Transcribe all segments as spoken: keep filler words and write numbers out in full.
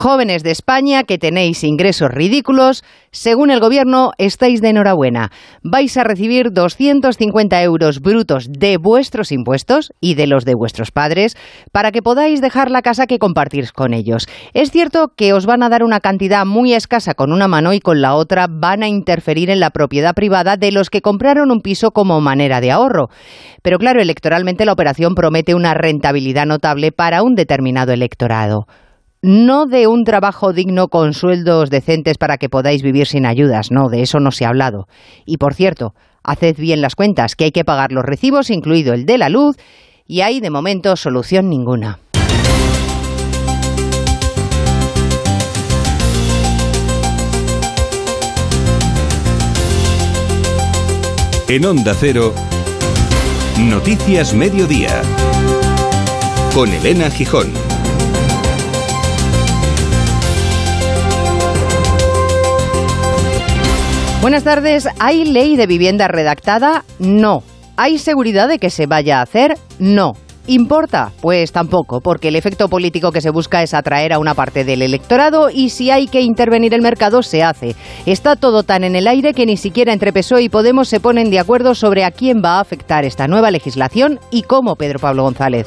Jóvenes de España que tenéis ingresos ridículos, según el gobierno estáis de enhorabuena. Vais a recibir doscientos cincuenta euros brutos de vuestros impuestos y de los de vuestros padres para que podáis dejar la casa que compartís con ellos. Es cierto que os van a dar una cantidad muy escasa con una mano y con la otra van a interferir en la propiedad privada de los que compraron un piso como manera de ahorro. Pero claro, electoralmente la operación promete una rentabilidad notable para un determinado electorado. No de un trabajo digno con sueldos decentes para que podáis vivir sin ayudas, no, de eso no se ha hablado. Y por cierto, haced bien las cuentas, que hay que pagar los recibos, incluido el de la luz, y hay de momento solución ninguna. En Onda Cero, Noticias Mediodía, con Elena Gijón. Buenas tardes. ¿Hay ley de vivienda redactada? No. ¿Hay seguridad de que se vaya a hacer? No. ¿Importa? Pues tampoco, porque el efecto político que se busca es atraer a una parte del electorado y si hay que intervenir el mercado, se hace. Está todo tan en el aire que ni siquiera entre P S O E y Podemos se ponen de acuerdo sobre a quién va a afectar esta nueva legislación y cómo, Pedro Pablo González.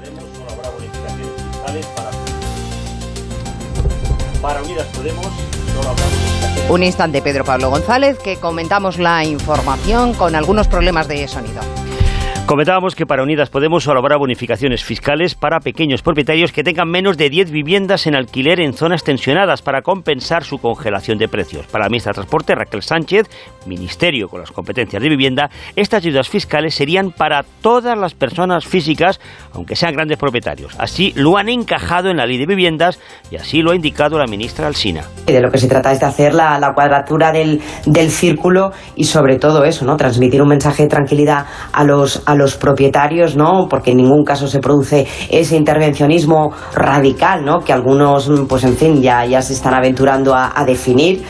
Para Unidas Podemos solo habrá bonificaciones. Un instante, Pedro Pablo González, que comentamos la información con algunos problemas de sonido. Comentábamos que para Unidas Podemos solo habrá bonificaciones fiscales para pequeños propietarios que tengan menos de diez viviendas en alquiler en zonas tensionadas para compensar su congelación de precios. Para la ministra de Transporte, Raquel Sánchez, Ministerio con las competencias de vivienda, estas ayudas fiscales serían para todas las personas físicas, aunque sean grandes propietarios. Así lo han encajado en la Ley de Viviendas y así lo ha indicado la ministra Alsina. De lo que se trata es de hacer la, la cuadratura del, del círculo y sobre todo eso, ¿no? Transmitir un mensaje de tranquilidad a los a los propietarios, ¿no? Porque en ningún caso se produce ese intervencionismo radical, ¿no? Que algunos, pues en fin, ya, ya se están aventurando a, a definir.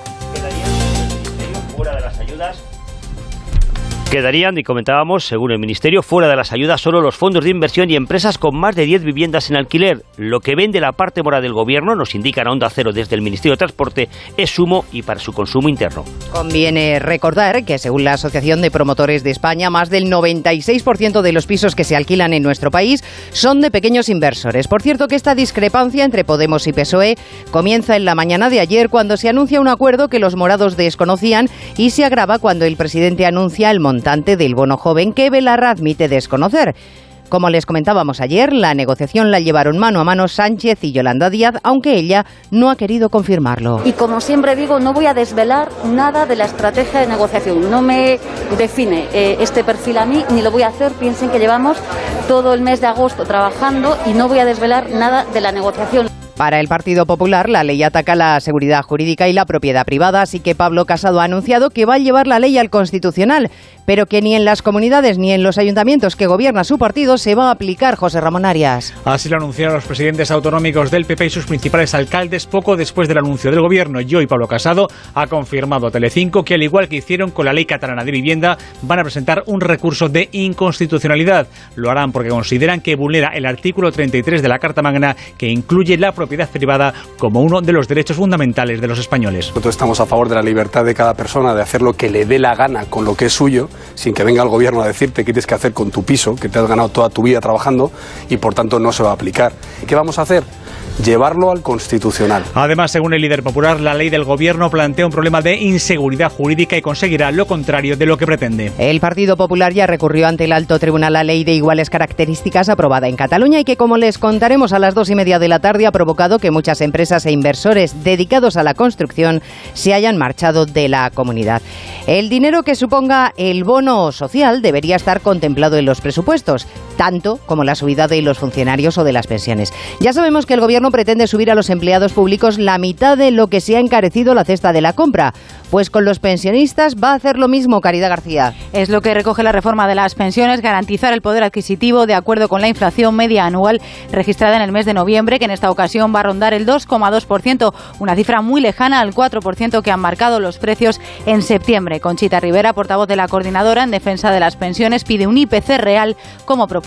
Quedarían, y comentábamos, según el Ministerio, fuera de las ayudas solo los fondos de inversión y empresas con más de diez viviendas en alquiler. Lo que vende la parte mora del Gobierno, nos indican a Onda Cero desde el Ministerio de Transporte, es humo y para su consumo interno. Conviene recordar que, según la Asociación de Promotores de España, más del noventa y seis por ciento de los pisos que se alquilan en nuestro país son de pequeños inversores. Por cierto, que esta discrepancia entre Podemos y P S O E comienza en la mañana de ayer, cuando se anuncia un acuerdo que los morados desconocían y se agrava cuando el presidente anuncia el montante del bono joven que Belarra admite desconocer. Como les comentábamos ayer, la negociación la llevaron mano a mano Sánchez y Yolanda Díaz, aunque ella no ha querido confirmarlo. Y como siempre digo, no voy a desvelar nada de la estrategia de negociación. No me define eh, este perfil a mí, ni lo voy a hacer. Piensen que llevamos todo el mes de agosto trabajando y no voy a desvelar nada de la negociación. Para el Partido Popular, la ley ataca la seguridad jurídica y la propiedad privada, así que Pablo Casado ha anunciado que va a llevar la ley al Constitucional, pero que ni en las comunidades ni en los ayuntamientos que gobierna su partido se va a aplicar. José Ramón Arias. Así lo anunciaron los presidentes autonómicos del P P y sus principales alcaldes poco después del anuncio del Gobierno. Y hoy Pablo Casado ha confirmado a Telecinco que, al igual que hicieron con la ley catalana de vivienda, van a presentar un recurso de inconstitucionalidad. Lo harán porque consideran que vulnera el artículo treinta y tres de la Carta Magna, que incluye la propiedad privada como uno de los derechos fundamentales de los españoles. Nosotros estamos a favor de la libertad de cada persona de hacer lo que le dé la gana con lo que es suyo, sin que venga el gobierno a decirte qué tienes que hacer con tu piso, que te has ganado toda tu vida trabajando y por tanto no se va a aplicar. ¿Qué vamos a hacer? Llevarlo al Constitucional. Además, según el líder popular, la ley del Gobierno plantea un problema de inseguridad jurídica y conseguirá lo contrario de lo que pretende. El Partido Popular ya recurrió ante el Alto Tribunal la ley de iguales características aprobada en Cataluña y que, como les contaremos a las dos y media de la tarde, ha provocado que muchas empresas e inversores dedicados a la construcción se hayan marchado de la comunidad. El dinero que suponga el bono social debería estar contemplado en los presupuestos, tanto como la subida de los funcionarios o de las pensiones. Ya sabemos que el Gobierno pretende subir a los empleados públicos la mitad de lo que se ha encarecido la cesta de la compra. Pues con los pensionistas va a hacer lo mismo, Caridad García. Es lo que recoge la reforma de las pensiones, garantizar el poder adquisitivo de acuerdo con la inflación media anual registrada en el mes de noviembre, que en esta ocasión va a rondar el dos coma dos por ciento, una cifra muy lejana al cuatro por ciento que han marcado los precios en septiembre. Conchita Rivera, portavoz de la coordinadora en defensa de las pensiones, pide un I P C real como propuesta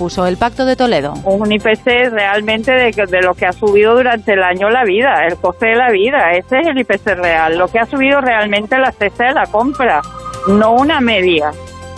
confuso. El Pacto de Toledo. Un I P C realmente de, de lo que ha subido durante el año la vida, el coste de la vida. Ese es el I P C real, lo que ha subido realmente la cesta de la compra, no una media.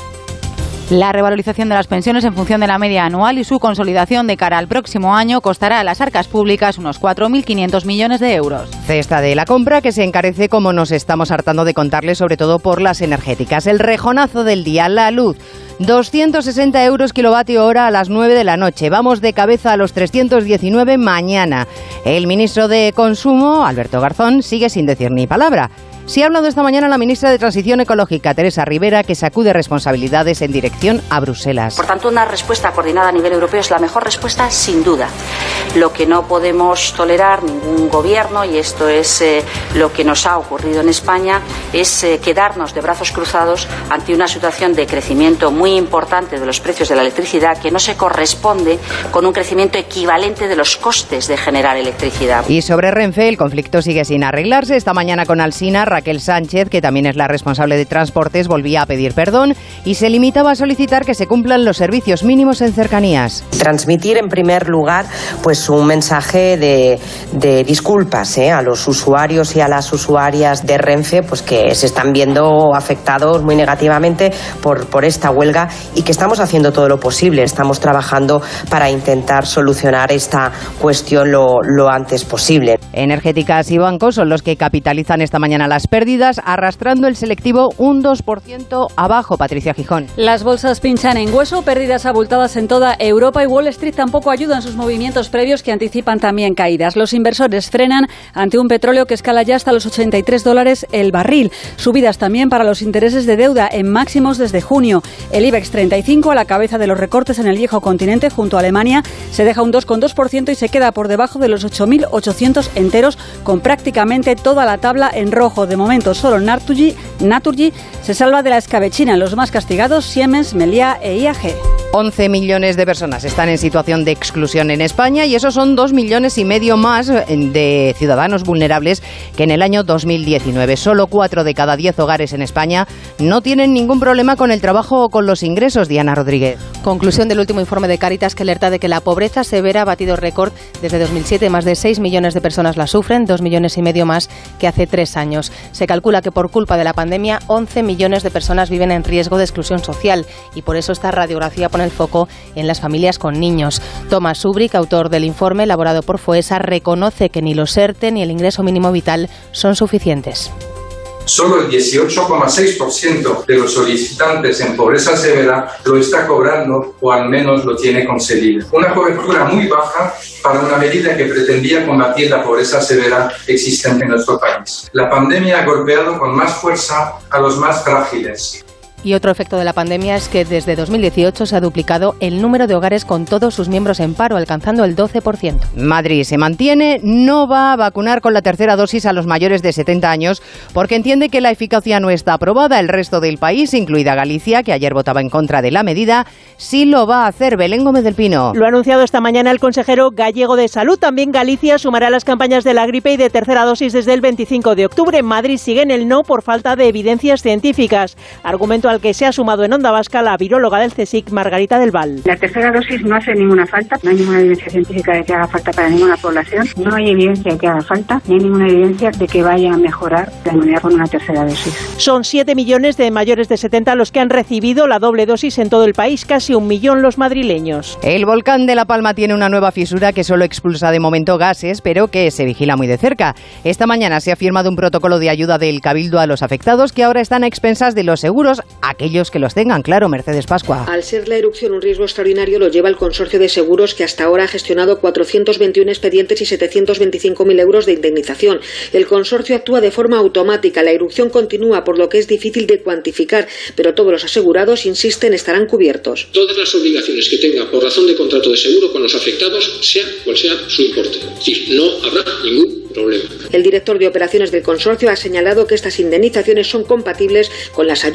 La revalorización de las pensiones en función de la media anual y su consolidación de cara al próximo año costará a las arcas públicas unos cuatro mil quinientos millones de euros. Cesta de la compra que se encarece, como nos estamos hartando de contarles, sobre todo por las energéticas. El rejonazo del día, la luz. doscientos sesenta euros kilovatio hora a las nueve de la noche. Vamos de cabeza a los trescientos diecinueve mañana. El ministro de Consumo, Alberto Garzón, sigue sin decir ni palabra. Sí ha hablado esta mañana la ministra de Transición Ecológica, Teresa Rivera, que sacude responsabilidades en dirección a Bruselas. Por tanto, una respuesta coordinada a nivel europeo es la mejor respuesta, sin duda. Lo que no podemos tolerar ningún gobierno, y esto es eh, lo que nos ha ocurrido en España, es eh, quedarnos de brazos cruzados ante una situación de crecimiento muy importante de los precios de la electricidad que no se corresponde con un crecimiento equivalente de los costes de generar electricidad. Y sobre Renfe, el conflicto sigue sin arreglarse. Esta mañana con Alsina, Raquel Sánchez, que también es la responsable de transportes, volvía a pedir perdón y se limitaba a solicitar que se cumplan los servicios mínimos en cercanías. Transmitir en primer lugar pues un mensaje de, de disculpas ¿eh? a los usuarios y a las usuarias de Renfe, pues que se están viendo afectados muy negativamente por, por esta huelga y que estamos haciendo todo lo posible. Estamos trabajando para intentar solucionar esta cuestión lo, lo antes posible. Energéticas y bancos son los que capitalizan esta mañana las pérdidas, arrastrando el selectivo un dos por ciento abajo. Patricia Gijón. Las bolsas pinchan en hueso, pérdidas abultadas en toda Europa y Wall Street tampoco ayuda en sus movimientos previos que anticipan también caídas. Los inversores frenan ante un petróleo que escala ya hasta los ochenta y tres dólares el barril. Subidas también para los intereses de deuda en máximos desde junio. El IBEX treinta y cinco, a la cabeza de los recortes en el viejo continente junto a Alemania, se deja un dos coma dos por ciento y se queda por debajo de los ocho mil ochocientos enteros, con prácticamente toda la tabla en rojo. De momento solo Naturgy, Naturgy se salva de la escabechina. Los más castigados, Siemens, Meliá e I A G. once millones de personas están en situación de exclusión en España y esos son dos millones y medio más de ciudadanos vulnerables que en el año dos mil diecinueve. Solo cuatro de cada diez hogares en España no tienen ningún problema con el trabajo o con los ingresos. Diana Rodríguez. Conclusión del último informe de Cáritas, que alerta de que la pobreza severa ha batido récord desde dos mil siete. Más de seis millones de personas la sufren, dos millones y medio más que hace tres años. Se calcula que por culpa de la pandemia once millones de personas viven en riesgo de exclusión social y por eso esta radiografía pone el foco en las familias con niños. Tomás Ubric, autor del informe elaborado por FOESA, reconoce que ni los ERTE ni el ingreso mínimo vital son suficientes. Solo el dieciocho coma seis por ciento de los solicitantes en pobreza severa lo está cobrando o al menos lo tiene concedido. Una cobertura muy baja para una medida que pretendía combatir la pobreza severa existente en nuestro país. La pandemia ha golpeado con más fuerza a los más frágiles. Y otro efecto de la pandemia es que desde dos mil dieciocho se ha duplicado el número de hogares con todos sus miembros en paro, alcanzando el doce por ciento. Madrid se mantiene, no va a vacunar con la tercera dosis a los mayores de setenta años porque entiende que la eficacia no está aprobada. El resto del país, incluida Galicia, que ayer votaba en contra de la medida, sí lo va a hacer. Belén Gómez del Pino. Lo ha anunciado esta mañana el consejero gallego de Salud. También Galicia sumará las campañas de la gripe y de tercera dosis desde el veinticinco de octubre. Madrid sigue en el no por falta de evidencias científicas. Argumento al que se ha sumado en Onda Vasca la viróloga del CSIC, Margarita del Val. La tercera dosis no hace ninguna falta, no hay ninguna evidencia científica de que haga falta para ninguna población, no hay evidencia de que haga falta, ni hay ninguna evidencia de que vaya a mejorar la inmunidad con una tercera dosis. Son siete millones de mayores de setenta los que han recibido la doble dosis en todo el país, casi un millón los madrileños. El volcán de La Palma tiene una nueva fisura que solo expulsa de momento gases, pero que se vigila muy de cerca. Esta mañana se ha firmado un protocolo de ayuda del Cabildo a los afectados que ahora están a expensas de los seguros, aquellos que los tengan, claro. Mercedes Pascua. Al ser la erupción un riesgo extraordinario, lo lleva el consorcio de seguros, que hasta ahora ha gestionado cuatrocientos veintiuno expedientes y setecientos veinticinco mil euros de indemnización. El consorcio actúa de forma automática, la erupción continúa, por lo que es difícil de cuantificar, pero todos los asegurados insisten estarán cubiertos. Todas las obligaciones que tenga por razón de contrato de seguro con los afectados, sea cual sea su importe. Es decir, no habrá ningún problema. El director de operaciones del consorcio ha señalado que estas indemnizaciones son compatibles con las ayudas de las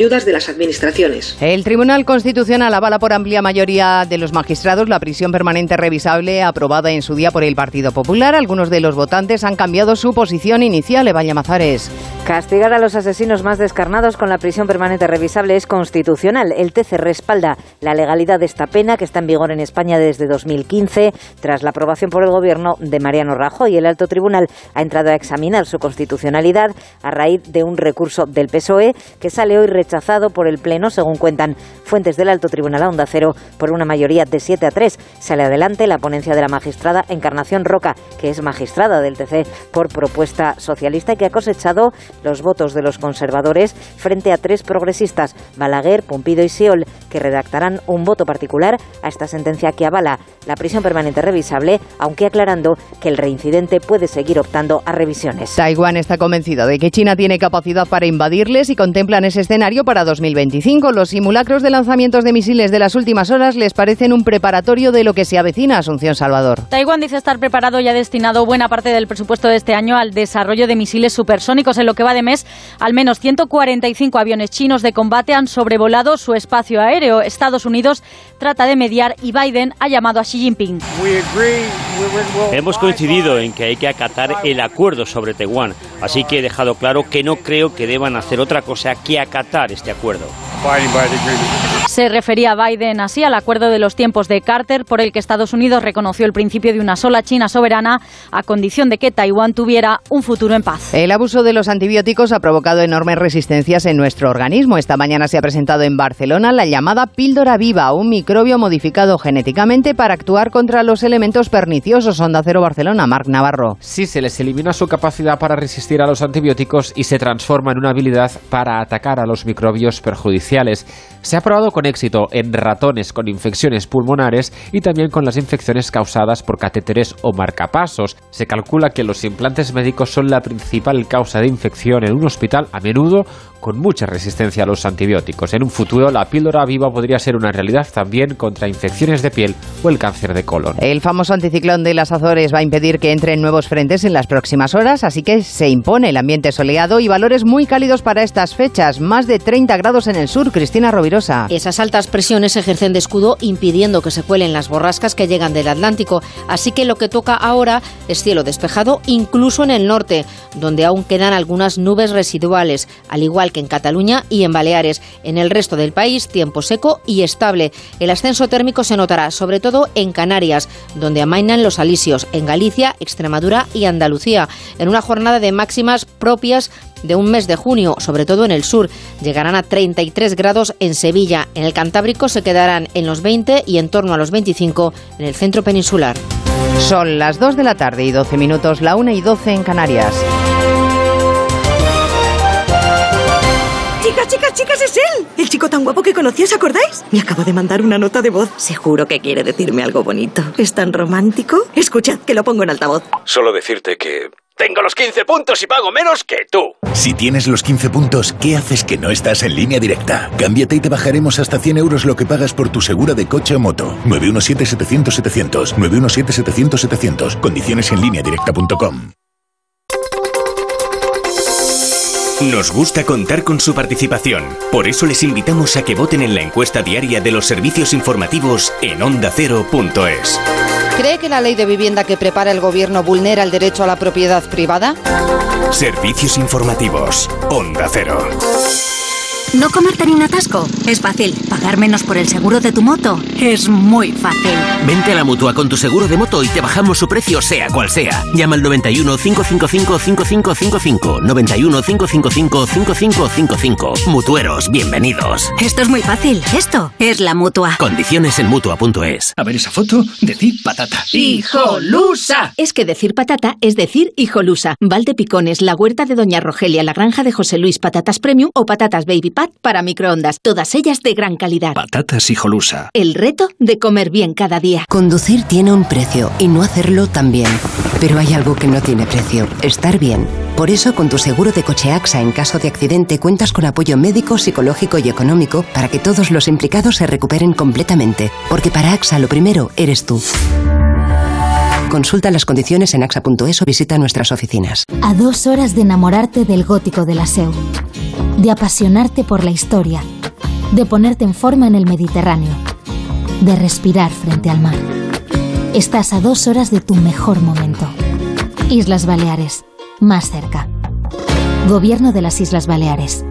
las administraciones. El Tribunal Constitucional avala por amplia mayoría de los magistrados la prisión permanente revisable aprobada en su día por el Partido Popular. Algunos de los votantes han cambiado su posición inicial. Eva Llamazares. Castigar a los asesinos más descarnados con la prisión permanente revisable es constitucional. El T C respalda la legalidad de esta pena, que está en vigor en España desde dos mil quince, tras la aprobación por el Gobierno de Mariano Rajoy. El alto tribunal ha entrado a examinar su constitucionalidad a raíz de un recurso del P S O E que sale hoy rechazado por el Pleno, según cuentan fuentes del alto tribunal a Onda Cero, por una mayoría de siete a tres. Sale adelante la ponencia de la magistrada Encarnación Roca, que es magistrada del T C por propuesta socialista y que ha cosechado los votos de los conservadores frente a tres progresistas, Balaguer, Pumpido y Siol, que redactarán un voto particular a esta sentencia que avala la prisión permanente revisable, aunque aclarando que el reincidente puede seguir optando a revisiones. Taiwán está convencido de que China tiene capacidad para invadirles y contemplan ese escenario para dos mil veinticinco. Los simulacros de lanzamientos de misiles de las últimas horas les parecen un preparatorio de lo que se avecina. Asunción Salvador. Taiwán dice estar preparado y ha destinado buena parte del presupuesto de este año al desarrollo de misiles supersónicos. En lo que va de mes, al menos ciento cuarenta y cinco aviones chinos de combate han sobrevolado su espacio aéreo. Estados Unidos trata de mediar y Biden ha llamado a Xi Jinping. Hemos coincidido en que hay que acatar el acuerdo sobre Taiwán, así que he dejado claro que no creo que deban hacer otra cosa que acatar este acuerdo. Se refería Biden así al acuerdo de los tiempos de Carter, por el que Estados Unidos reconoció el principio de una sola China soberana a condición de que Taiwán tuviera un futuro en paz. El abuso de los antibióticos ha provocado enormes resistencias en nuestro organismo. Esta mañana se ha presentado en Barcelona la llamada píldora viva, un microbio modificado genéticamente para actuar contra los elementos perniciosos. Onda Cero Barcelona, Marc Navarro. Sí, se les elimina su capacidad para resistir a los antibióticos y se transforma en una habilidad para atacar a los microbios perjudiciales. Se ha probado con éxito en ratones con infecciones pulmonares y también con las infecciones causadas por catéteres o marcapasos. Se calcula que los implantes médicos son la principal causa de infección en un hospital, a menudo con mucha resistencia a los antibióticos. En un futuro, la píldora viva podría ser una realidad también contra infecciones de piel o el cáncer de colon. El famoso anticiclón de las Azores va a impedir que entren nuevos frentes en las próximas horas, así que se impone el ambiente soleado y valores muy cálidos para estas fechas. Más de treinta grados en el sur. Cristina Rovirosa. Esas altas presiones ejercen de escudo impidiendo que se cuelen las borrascas que llegan del Atlántico. Así que lo que toca ahora es cielo despejado, incluso en el norte, donde aún quedan algunas nubes residuales, al igual que en Cataluña y en Baleares. En el resto del país, tiempo seco y estable. El ascenso térmico se notará sobre todo en Canarias, donde amainan los alisios, en Galicia, Extremadura y Andalucía, en una jornada de máximas propias de un mes de junio, sobre todo en el sur. Llegarán a treinta y tres grados en Sevilla. En el Cantábrico se quedarán en los veinte y en torno a los veinticinco en el centro peninsular. Son las dos de la tarde y doce minutos, la una y doce en Canarias. Chicas, chicas, chicas, es él. El chico tan guapo que conocí, ¿os acordáis? Me acabo de mandar una nota de voz. Seguro que quiere decirme algo bonito. ¿Es tan romántico? Escuchad, que lo pongo en altavoz. Solo decirte que tengo los quince puntos y pago menos que tú. Si tienes los quince puntos, ¿qué haces que no estás en Línea Directa? Cámbiate y te bajaremos hasta cien euros lo que pagas por tu segura de coche o moto. nueve uno siete, setecientos, setecientos. nueve uno siete, setecientos, setecientos. Condiciones en línea directa punto com. Nos gusta contar con su participación. Por eso les invitamos a que voten en la encuesta diaria de los servicios informativos en onda cero punto es. ¿Cree que la ley de vivienda que prepara el gobierno vulnera el derecho a la propiedad privada? Servicios informativos. Onda Cero. ¿No comerte ni un atasco? Es fácil. ¿Pagar menos por el seguro de tu moto? Es muy fácil. Vente a la Mutua con tu seguro de moto y te bajamos su precio sea cual sea. Llama al noventa y uno, cinco cinco cinco, cinco cinco cinco cinco. noventa y uno, cinco cinco cinco, cinco cinco cinco cinco. Mutueros, bienvenidos. Esto es muy fácil. Esto es la Mutua. Condiciones en Mutua punto es. A ver esa foto, decir patata. ¡Hijolusa! Es que decir patata es decir hijolusa. Valdepicones, la huerta de Doña Rogelia, la granja de José Luis, patatas premium o patatas baby pat para microondas. Todas ellas de gran calidad. Patatas hijolusa. El reto de comer bien cada día. Conducir tiene un precio y no hacerlo también. Pero hay algo que no tiene precio: estar bien. Por eso, con tu seguro de coche AXA, en caso de accidente, cuentas con apoyo médico, psicológico y económico para que todos los implicados se recuperen completamente. Porque para AXA lo primero eres tú. Consulta las condiciones en axa punto es o visita nuestras oficinas. A dos horas de enamorarte del gótico de la S E U, de apasionarte por la historia, de ponerte en forma en el Mediterráneo, de respirar frente al mar. Estás a dos horas de tu mejor momento. Islas Baleares, más cerca. Gobierno de las Islas Baleares.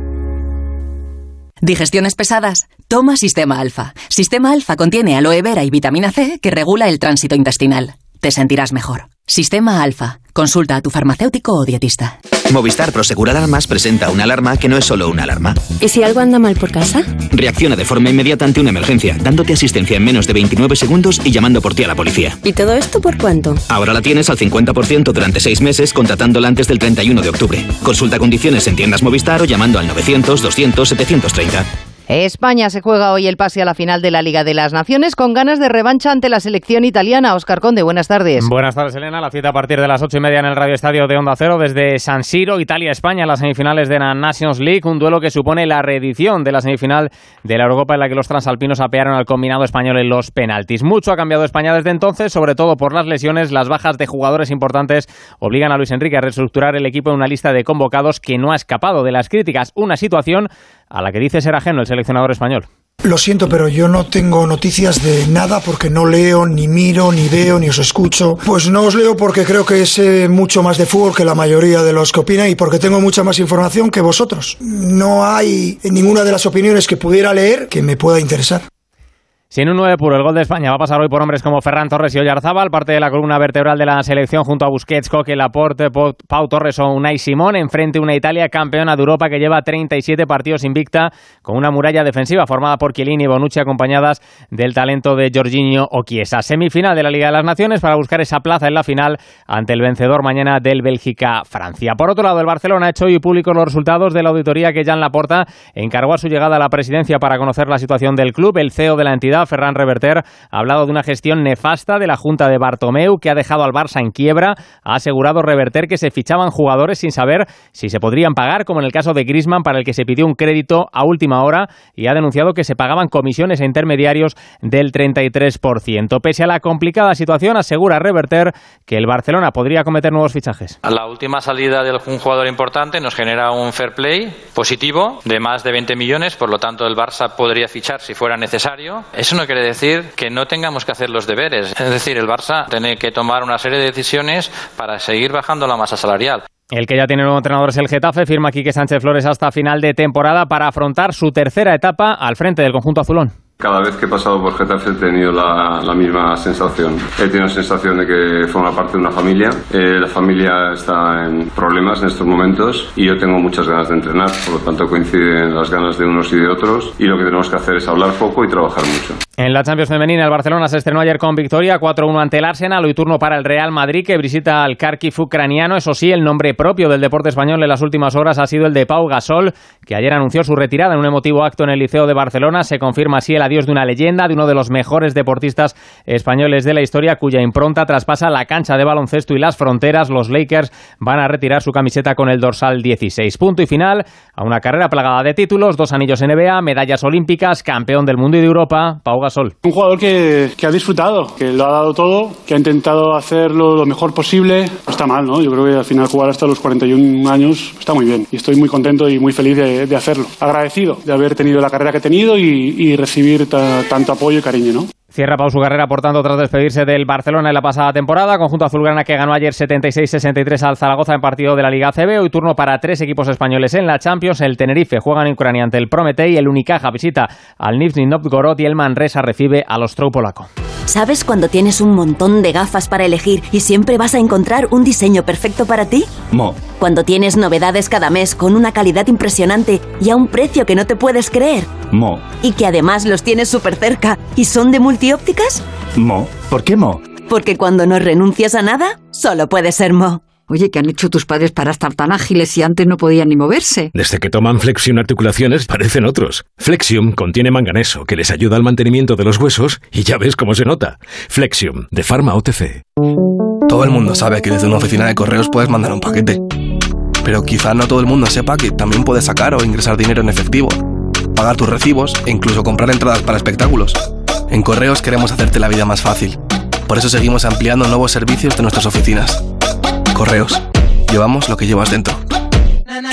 ¿Digestiones pesadas? Toma Sistema Alfa. Sistema Alfa contiene aloe vera y vitamina C que regula el tránsito intestinal. Te sentirás mejor. Sistema Alfa. Consulta a tu farmacéutico o dietista. Movistar Prosegur Alarmas presenta una alarma que no es solo una alarma. ¿Y si algo anda mal por casa? Reacciona de forma inmediata ante una emergencia, dándote asistencia en menos de veintinueve segundos y llamando por ti a la policía. ¿Y todo esto por cuánto? Ahora la tienes al cincuenta por ciento durante seis meses contratándola antes del treinta y uno de octubre. Consulta condiciones en tiendas Movistar o llamando al novecientos, doscientos, setecientos treinta. España se juega hoy el pase a la final de la Liga de las Naciones con ganas de revancha ante la selección italiana. Óscar Conde, buenas tardes. Buenas tardes, Elena. La cita a partir de las ocho y media en el Radio Estadio de Onda Cero desde San Siro, Italia-España, las semifinales de la Nations League. Un duelo que supone la reedición de la semifinal de la Eurocopa en la que los transalpinos apearon al combinado español en los penaltis. Mucho ha cambiado España desde entonces, sobre todo por las lesiones. Las bajas de jugadores importantes obligan a Luis Enrique a reestructurar el equipo en una lista de convocados que no ha escapado de las críticas. Una situación a la que dice ser ajeno el seleccionador español. Lo siento, pero yo no tengo noticias de nada porque no leo, ni miro, ni veo, ni os escucho. Pues no os leo porque creo que sé mucho más de fútbol que la mayoría de los que opinan y porque tengo mucha más información que vosotros. No hay ninguna de las opiniones que pudiera leer que me pueda interesar. Sin un nueve puro, el gol de España va a pasar hoy por hombres como Ferran Torres y Oyarzábal, parte de la columna vertebral de la selección junto a Busquets, Coque, Laporte, Pau Torres o Unai Simón, enfrente una Italia campeona de Europa que lleva treinta y siete partidos invicta con una muralla defensiva formada por Chiellini y Bonucci acompañadas del talento de Jorginho o Chiesa. Semifinal de la Liga de las Naciones para buscar esa plaza en la final ante el vencedor mañana del Bélgica-Francia. Por otro lado, el Barcelona ha hecho hoy públicos los resultados de la auditoría que Joan Laporta encargó a su llegada a la presidencia para conocer la situación del club. El C E O de la entidad, Ferran Reverter, ha hablado de una gestión nefasta de la Junta de Bartomeu que ha dejado al Barça en quiebra. Ha asegurado Reverter que se fichaban jugadores sin saber si se podrían pagar, como en el caso de Griezmann, para el que se pidió un crédito a última hora, y ha denunciado que se pagaban comisiones a intermediarios del treinta y tres por ciento. Pese a la complicada situación, asegura Reverter que el Barcelona podría cometer nuevos fichajes. La última salida de un jugador importante nos genera un fair play positivo de más de veinte millones, por lo tanto el Barça podría fichar si fuera necesario. Eso no quiere decir que no tengamos que hacer los deberes. Es decir, el Barça tiene que tomar una serie de decisiones para seguir bajando la masa salarial. El que ya tiene nuevo entrenador es el Getafe, firma Quique Sánchez Flores hasta final de temporada para afrontar su tercera etapa al frente del conjunto azulón. Cada vez que he pasado por Getafe he tenido la, la misma sensación. He tenido la sensación de que forma parte de una familia. Eh, la familia está en problemas en estos momentos y yo tengo muchas ganas de entrenar, por lo tanto coinciden las ganas de unos y de otros y lo que tenemos que hacer es hablar poco y trabajar mucho. En la Champions femenina, el Barcelona se estrenó ayer con victoria cuatro uno ante el Arsenal. Hoy turno para el Real Madrid, que visita al Kharkiv ucraniano. Eso sí, el nombre propio del deporte español en las últimas horas ha sido el de Pau Gasol, que ayer anunció su retirada en un emotivo acto en el Liceo de Barcelona. Se confirma así el adiós de una leyenda, de uno de los mejores deportistas españoles de la historia, cuya impronta traspasa la cancha de baloncesto y las fronteras. Los Lakers van a retirar su camiseta con el dorsal dieciséis. Punto y final a una carrera plagada de títulos, dos anillos N B A, medallas olímpicas, campeón del mundo y de Europa, Pau Gasol. Un jugador que, que ha disfrutado, que lo ha dado todo, que ha intentado hacerlo lo mejor posible. No está mal, ¿no? Yo creo que al final jugar hasta los cuarenta y un años está muy bien. Y estoy muy contento y muy feliz de, de hacerlo. Agradecido de haber tenido la carrera que he tenido y, y recibir ta, tanto apoyo y cariño, ¿no? Cierra Pau su carrera, por tanto, tras despedirse del Barcelona en la pasada temporada. Conjunto azulgrana que ganó ayer setenta y seis sesenta y tres al Zaragoza en partido de la Liga A C B. Hoy turno para tres equipos españoles en la Champions. El Tenerife juega en Ucrania ante el Prometei, el Unicaja visita al Nizhny Novgorod y el Manresa recibe al Ostrou polaco. ¿Sabes cuando tienes un montón de gafas para elegir y siempre vas a encontrar un diseño perfecto para ti? Mo. Cuando tienes novedades cada mes con una calidad impresionante y a un precio que no te puedes creer. Mo. Y que además los tienes súper cerca y son de multiópticas. Mo. ¿Por qué Mo? Porque cuando no renuncias a nada, solo puede ser Mo. Oye, ¿qué han hecho tus padres para estar tan ágiles si antes no podían ni moverse? Desde que toman Flexium Articulaciones parecen otros. Flexium contiene manganeso que les ayuda al mantenimiento de los huesos y ya ves cómo se nota. Flexium, de Pharma O T C. Todo el mundo sabe que desde una oficina de correos puedes mandar un paquete. Pero quizá no todo el mundo sepa que también puedes sacar o ingresar dinero en efectivo, pagar tus recibos e incluso comprar entradas para espectáculos. En Correos queremos hacerte la vida más fácil. Por eso seguimos ampliando nuevos servicios de nuestras oficinas. Correos. Llevamos lo que llevas dentro.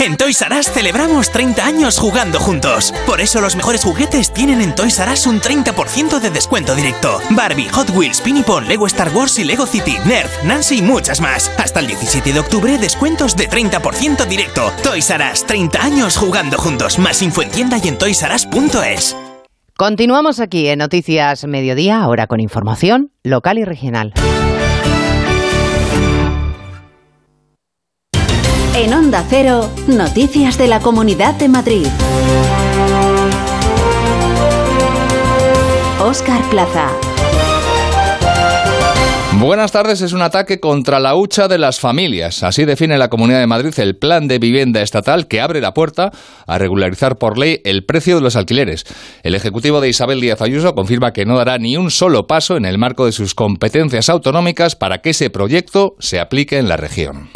En Toys R Us celebramos treinta años jugando juntos. Por eso los mejores juguetes tienen en Toys R Us un treinta por ciento de descuento directo. Barbie, Hot Wheels, Pinipon, Lego Star Wars y Lego City, Nerf, Nancy y muchas más. Hasta el diecisiete de octubre, descuentos de treinta por ciento directo. Toys R Us, treinta años jugando juntos. Más info en tienda y en toys r us punto es. Continuamos aquí en Noticias Mediodía, ahora con información local y regional. En Onda Cero, noticias de la Comunidad de Madrid. Óscar Plaza. Buenas tardes. Es un ataque contra la hucha de las familias. Así define la Comunidad de Madrid el plan de vivienda estatal que abre la puerta a regularizar por ley el precio de los alquileres. El Ejecutivo de Isabel Díaz Ayuso confirma que no dará ni un solo paso en el marco de sus competencias autonómicas para que ese proyecto se aplique en la región.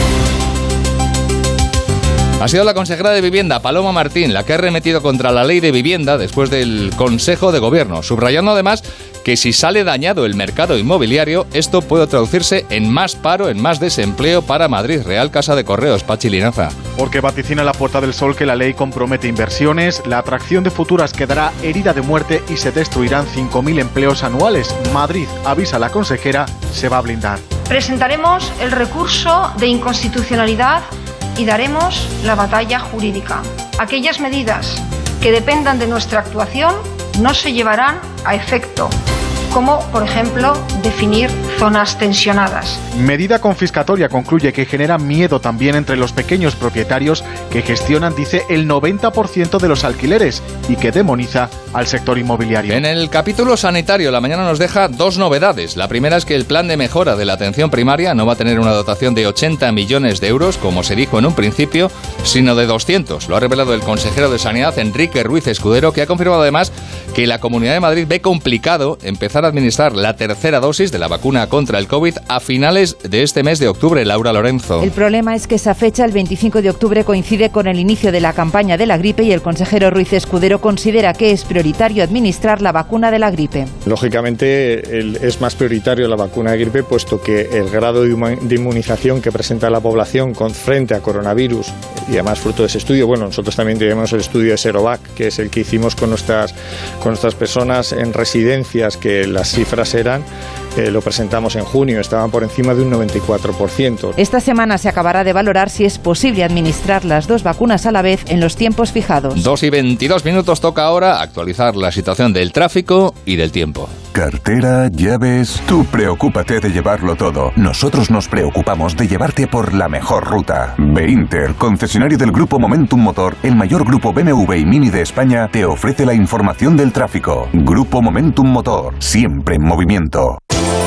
Ha sido la consejera de Vivienda, Paloma Martín, la que ha arremetido contra la ley de vivienda después del Consejo de Gobierno, subrayando además que si sale dañado el mercado inmobiliario, esto puede traducirse en más paro, en más desempleo para Madrid. Real Casa de Correos, Pachi Linaza. Porque vaticina la Puerta del Sol que la ley compromete inversiones, la atracción de futuras quedará herida de muerte y se destruirán cinco mil empleos anuales. Madrid, avisa la consejera, se va a blindar. Presentaremos el recurso de inconstitucionalidad y daremos la batalla jurídica. Aquellas medidas que dependan de nuestra actuación no se llevarán a efecto, como, por ejemplo, definir zonas tensionadas. Medida confiscatoria, concluye, que genera miedo también entre los pequeños propietarios que gestionan, dice, el noventa por ciento de los alquileres y que demoniza al sector inmobiliario. En el capítulo sanitario, la mañana nos deja dos novedades. La primera es que el plan de mejora de la atención primaria no va a tener una dotación de ochenta millones de euros, como se dijo en un principio, sino de doscientos. Lo ha revelado el consejero de Sanidad, Enrique Ruiz Escudero, que ha confirmado además que la Comunidad de Madrid ve complicado empezar a administrar la tercera dosis de la vacuna contra el COVID a finales de este mes de octubre. Laura Lorenzo. El problema es que esa fecha, el veinticinco de octubre, coincide con el inicio de la campaña de la gripe y el consejero Ruiz Escudero considera que es prioritario administrar la vacuna de la gripe. Lógicamente el, es más prioritario la vacuna de gripe, puesto que el grado de inmunización que presenta la población con, frente a coronavirus, y además fruto de ese estudio, bueno, nosotros también tenemos el estudio de Serovac, que es el que hicimos con nuestras, con nuestras personas en residencias, que las cifras eran, eh, lo presentamos en junio, estaban por encima de un noventa y cuatro por ciento. Esta semana se acabará de valorar si es posible administrar las dos vacunas a la vez en los tiempos fijados. dos y veintidós minutos, toca ahora actualizar la situación del tráfico y del tiempo. Cartera, llaves... Tú preocúpate de llevarlo todo. Nosotros nos preocupamos de llevarte por la mejor ruta. Beinter, concesionario del Grupo Momentum Motor, el mayor grupo B M W y Mini de España, te ofrece la información del tráfico. Grupo Momentum Motor, siempre en movimiento.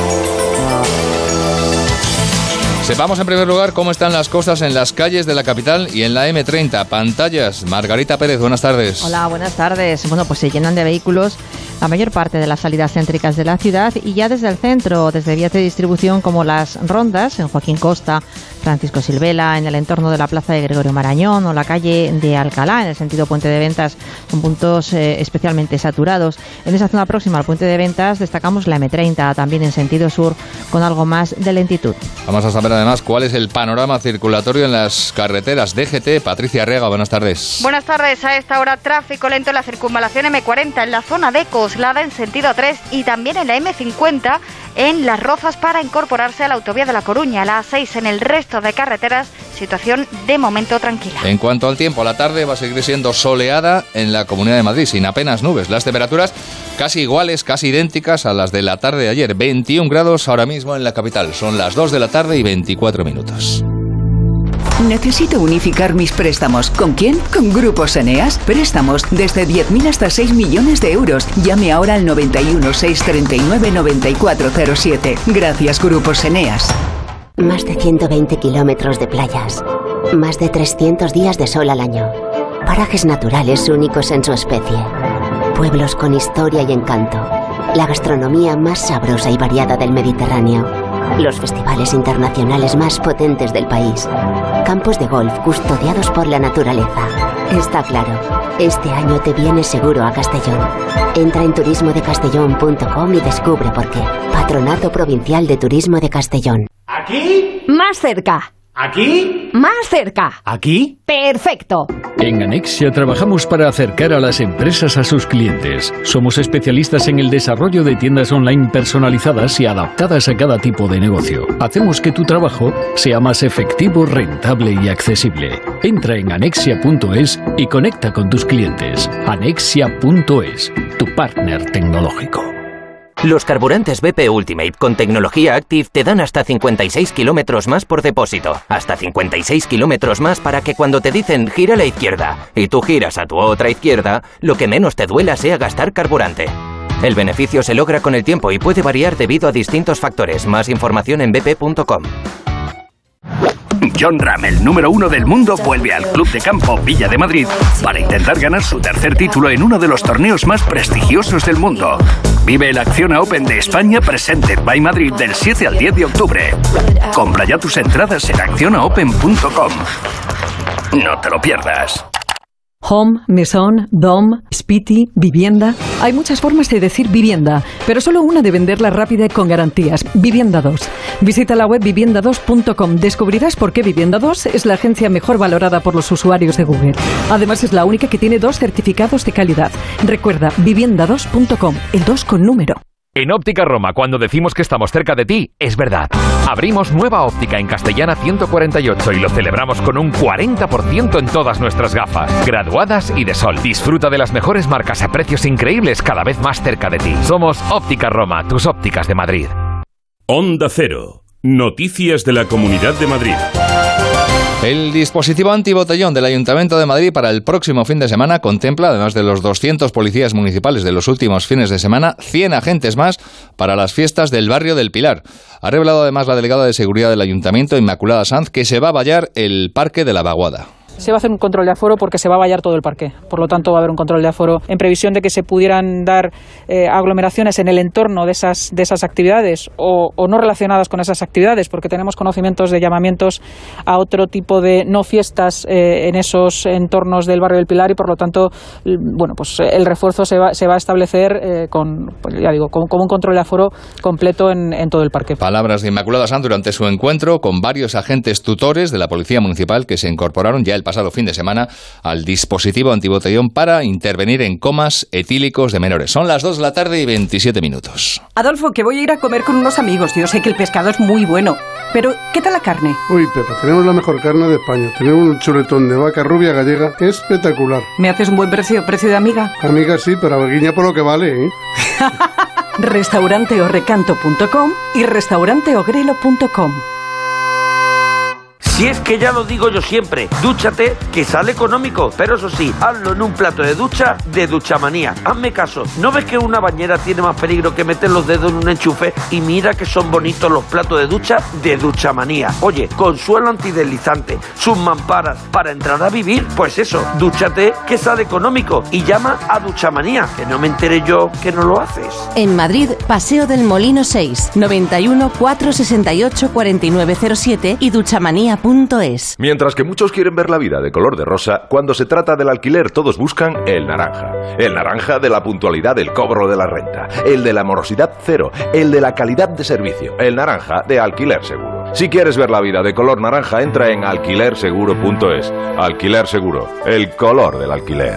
Sepamos en primer lugar cómo están las cosas en las calles de la capital y en la eme treinta. Pantallas. Margarita Pérez, buenas tardes. Hola, buenas tardes. Bueno, pues se llenan de vehículos la mayor parte de las salidas céntricas de la ciudad y ya desde el centro, desde vías de distribución como las Rondas, en Joaquín Costa, Francisco Silvela, en el entorno de la plaza de Gregorio Marañón o la calle de Alcalá, en el sentido Puente de Ventas, son puntos eh, especialmente saturados. En esa zona próxima al Puente de Ventas destacamos la eme treinta, también en sentido sur, con algo más de lentitud. Vamos a saber además cuál es el panorama circulatorio en las carreteras. D G T, Patricia Arriaga, buenas tardes. Buenas tardes. A esta hora tráfico lento en la circunvalación eme cuarenta, en la zona de Coslada en sentido tres y también en la eme cincuenta en Las Rozas para incorporarse a la autovía de La Coruña, la A seis en el resto de carreteras, situación de momento tranquila. En cuanto al tiempo, la tarde va a seguir siendo soleada en la Comunidad de Madrid, sin apenas nubes. Las temperaturas casi iguales, casi idénticas a las de la tarde de ayer. veintiún grados ahora mismo en la capital. Son las dos de la tarde y veinticuatro minutos. Necesito unificar mis préstamos. ¿Con quién? Con Grupos Eneas. Préstamos desde diez mil hasta seis millones de euros. Llame ahora al noventa y uno, seiscientos treinta y nueve, noventa y cuatro cero siete. Gracias, Grupos Eneas. Más de ciento veinte kilómetros de playas. Más de trescientos días de sol al año. Parajes naturales únicos en su especie. Pueblos con historia y encanto. La gastronomía más sabrosa y variada del Mediterráneo. Los festivales internacionales más potentes del país. Campos de golf custodiados por la naturaleza. Está claro, este año te vienes seguro a Castellón. Entra en turismo de castellón punto com y descubre por qué. Patronato Provincial de Turismo de Castellón. ¿Aquí? Más cerca. ¿Aquí? Más cerca. ¿Aquí? Perfecto. En Anexia trabajamos para acercar a las empresas a sus clientes. Somos especialistas en el desarrollo de tiendas online personalizadas y adaptadas a cada tipo de negocio. Hacemos que tu trabajo sea más efectivo, rentable y accesible. Entra en anexia punto es y conecta con tus clientes. anexia punto es, tu partner tecnológico. Los carburantes B P Ultimate con tecnología Active te dan hasta cincuenta y seis kilómetros más por depósito. Hasta cincuenta y seis kilómetros más para que cuando te dicen gira a la izquierda y tú giras a tu otra izquierda, lo que menos te duela sea gastar carburante. El beneficio se logra con el tiempo y puede variar debido a distintos factores. Más información en b p punto com. Jon Rahm, el número uno del mundo, vuelve al Club de Campo Villa de Madrid para intentar ganar su tercer título en uno de los torneos más prestigiosos del mundo. Vive el Acciona Open de España Presented by Madrid del siete al diez de octubre. Compra ya tus entradas en acciona open punto com. No te lo pierdas. Home, mesón, dom, spiti, vivienda. Hay muchas formas de decir vivienda, pero solo una de venderla rápida y con garantías. Vivienda dos. Visita la web vivienda dos punto com. Descubrirás por qué Vivienda dos es la agencia mejor valorada por los usuarios de Google. Además, es la única que tiene dos certificados de calidad. Recuerda, vivienda dos punto com, el dos con número. En Óptica Roma, cuando decimos que estamos cerca de ti, es verdad. Abrimos nueva óptica en Castellana ciento cuarenta y ocho y lo celebramos con un cuarenta por ciento en todas nuestras gafas, graduadas y de sol. Disfruta de las mejores marcas a precios increíbles cada vez más cerca de ti. Somos Óptica Roma, tus ópticas de Madrid. Onda Cero. Noticias de la Comunidad de Madrid. El dispositivo antibotellón del Ayuntamiento de Madrid para el próximo fin de semana contempla, además de los doscientos policías municipales de los últimos fines de semana, cien agentes más para las fiestas del barrio del Pilar. Ha revelado además la delegada de Seguridad del Ayuntamiento, Inmaculada Sanz, que se va a vallar el Parque de la Vaguada. Se va a hacer un control de aforo porque se va a vallar todo el parque. Por lo tanto, va a haber un control de aforo en previsión de que se pudieran dar eh, aglomeraciones en el entorno de esas, de esas actividades o, o no relacionadas con esas actividades, porque tenemos conocimientos de llamamientos a otro tipo de no fiestas eh, en esos entornos del barrio del Pilar y, por lo tanto, bueno, pues el refuerzo se va, se va a establecer eh, con, pues ya digo, con, con un control de aforo completo en, en todo el parque. Palabras de Inmaculada Sanz durante su encuentro con varios agentes tutores de la Policía Municipal que se incorporaron ya el pasado fin de semana al dispositivo antibotellón para intervenir en comas etílicos de menores. Son las dos de la tarde y veintisiete minutos. Adolfo, que voy a ir a comer con unos amigos. Yo sé que el pescado es muy bueno, pero ¿qué tal la carne? Uy, Pepa, tenemos la mejor carne de España. Tenemos un chuletón de vaca rubia gallega espectacular. ¿Me haces un buen precio? ¿Precio de amiga? Amiga sí, pero aveguiña por lo que vale, ¿eh? restaurante orrecanto punto com y restaurante ogrelo punto com. Si es que ya lo digo yo siempre, dúchate que sale económico, pero eso sí, hazlo en un plato de ducha de Duchamanía. Hazme caso, ¿no ves que una bañera tiene más peligro que meter los dedos en un enchufe? Y mira que son bonitos los platos de ducha de Duchamanía. Oye, con suelo antideslizante, sus mamparas para entrar a vivir, pues eso, dúchate que sale económico y llama a Duchamanía, que no me enteré yo que no lo haces. En Madrid, Paseo del Molino seis, noventa y uno, cuatrocientos sesenta y ocho, cuarenta y nueve cero siete y duchamanía punto es. Mientras que muchos quieren ver la vida de color de rosa, cuando se trata del alquiler todos buscan el naranja. El naranja de la puntualidad del cobro de la renta, el de la morosidad cero, el de la calidad de servicio, el naranja de Alquiler Seguro. Si quieres ver la vida de color naranja, entra en alquiler seguro punto es. Alquiler Seguro, el color del alquiler.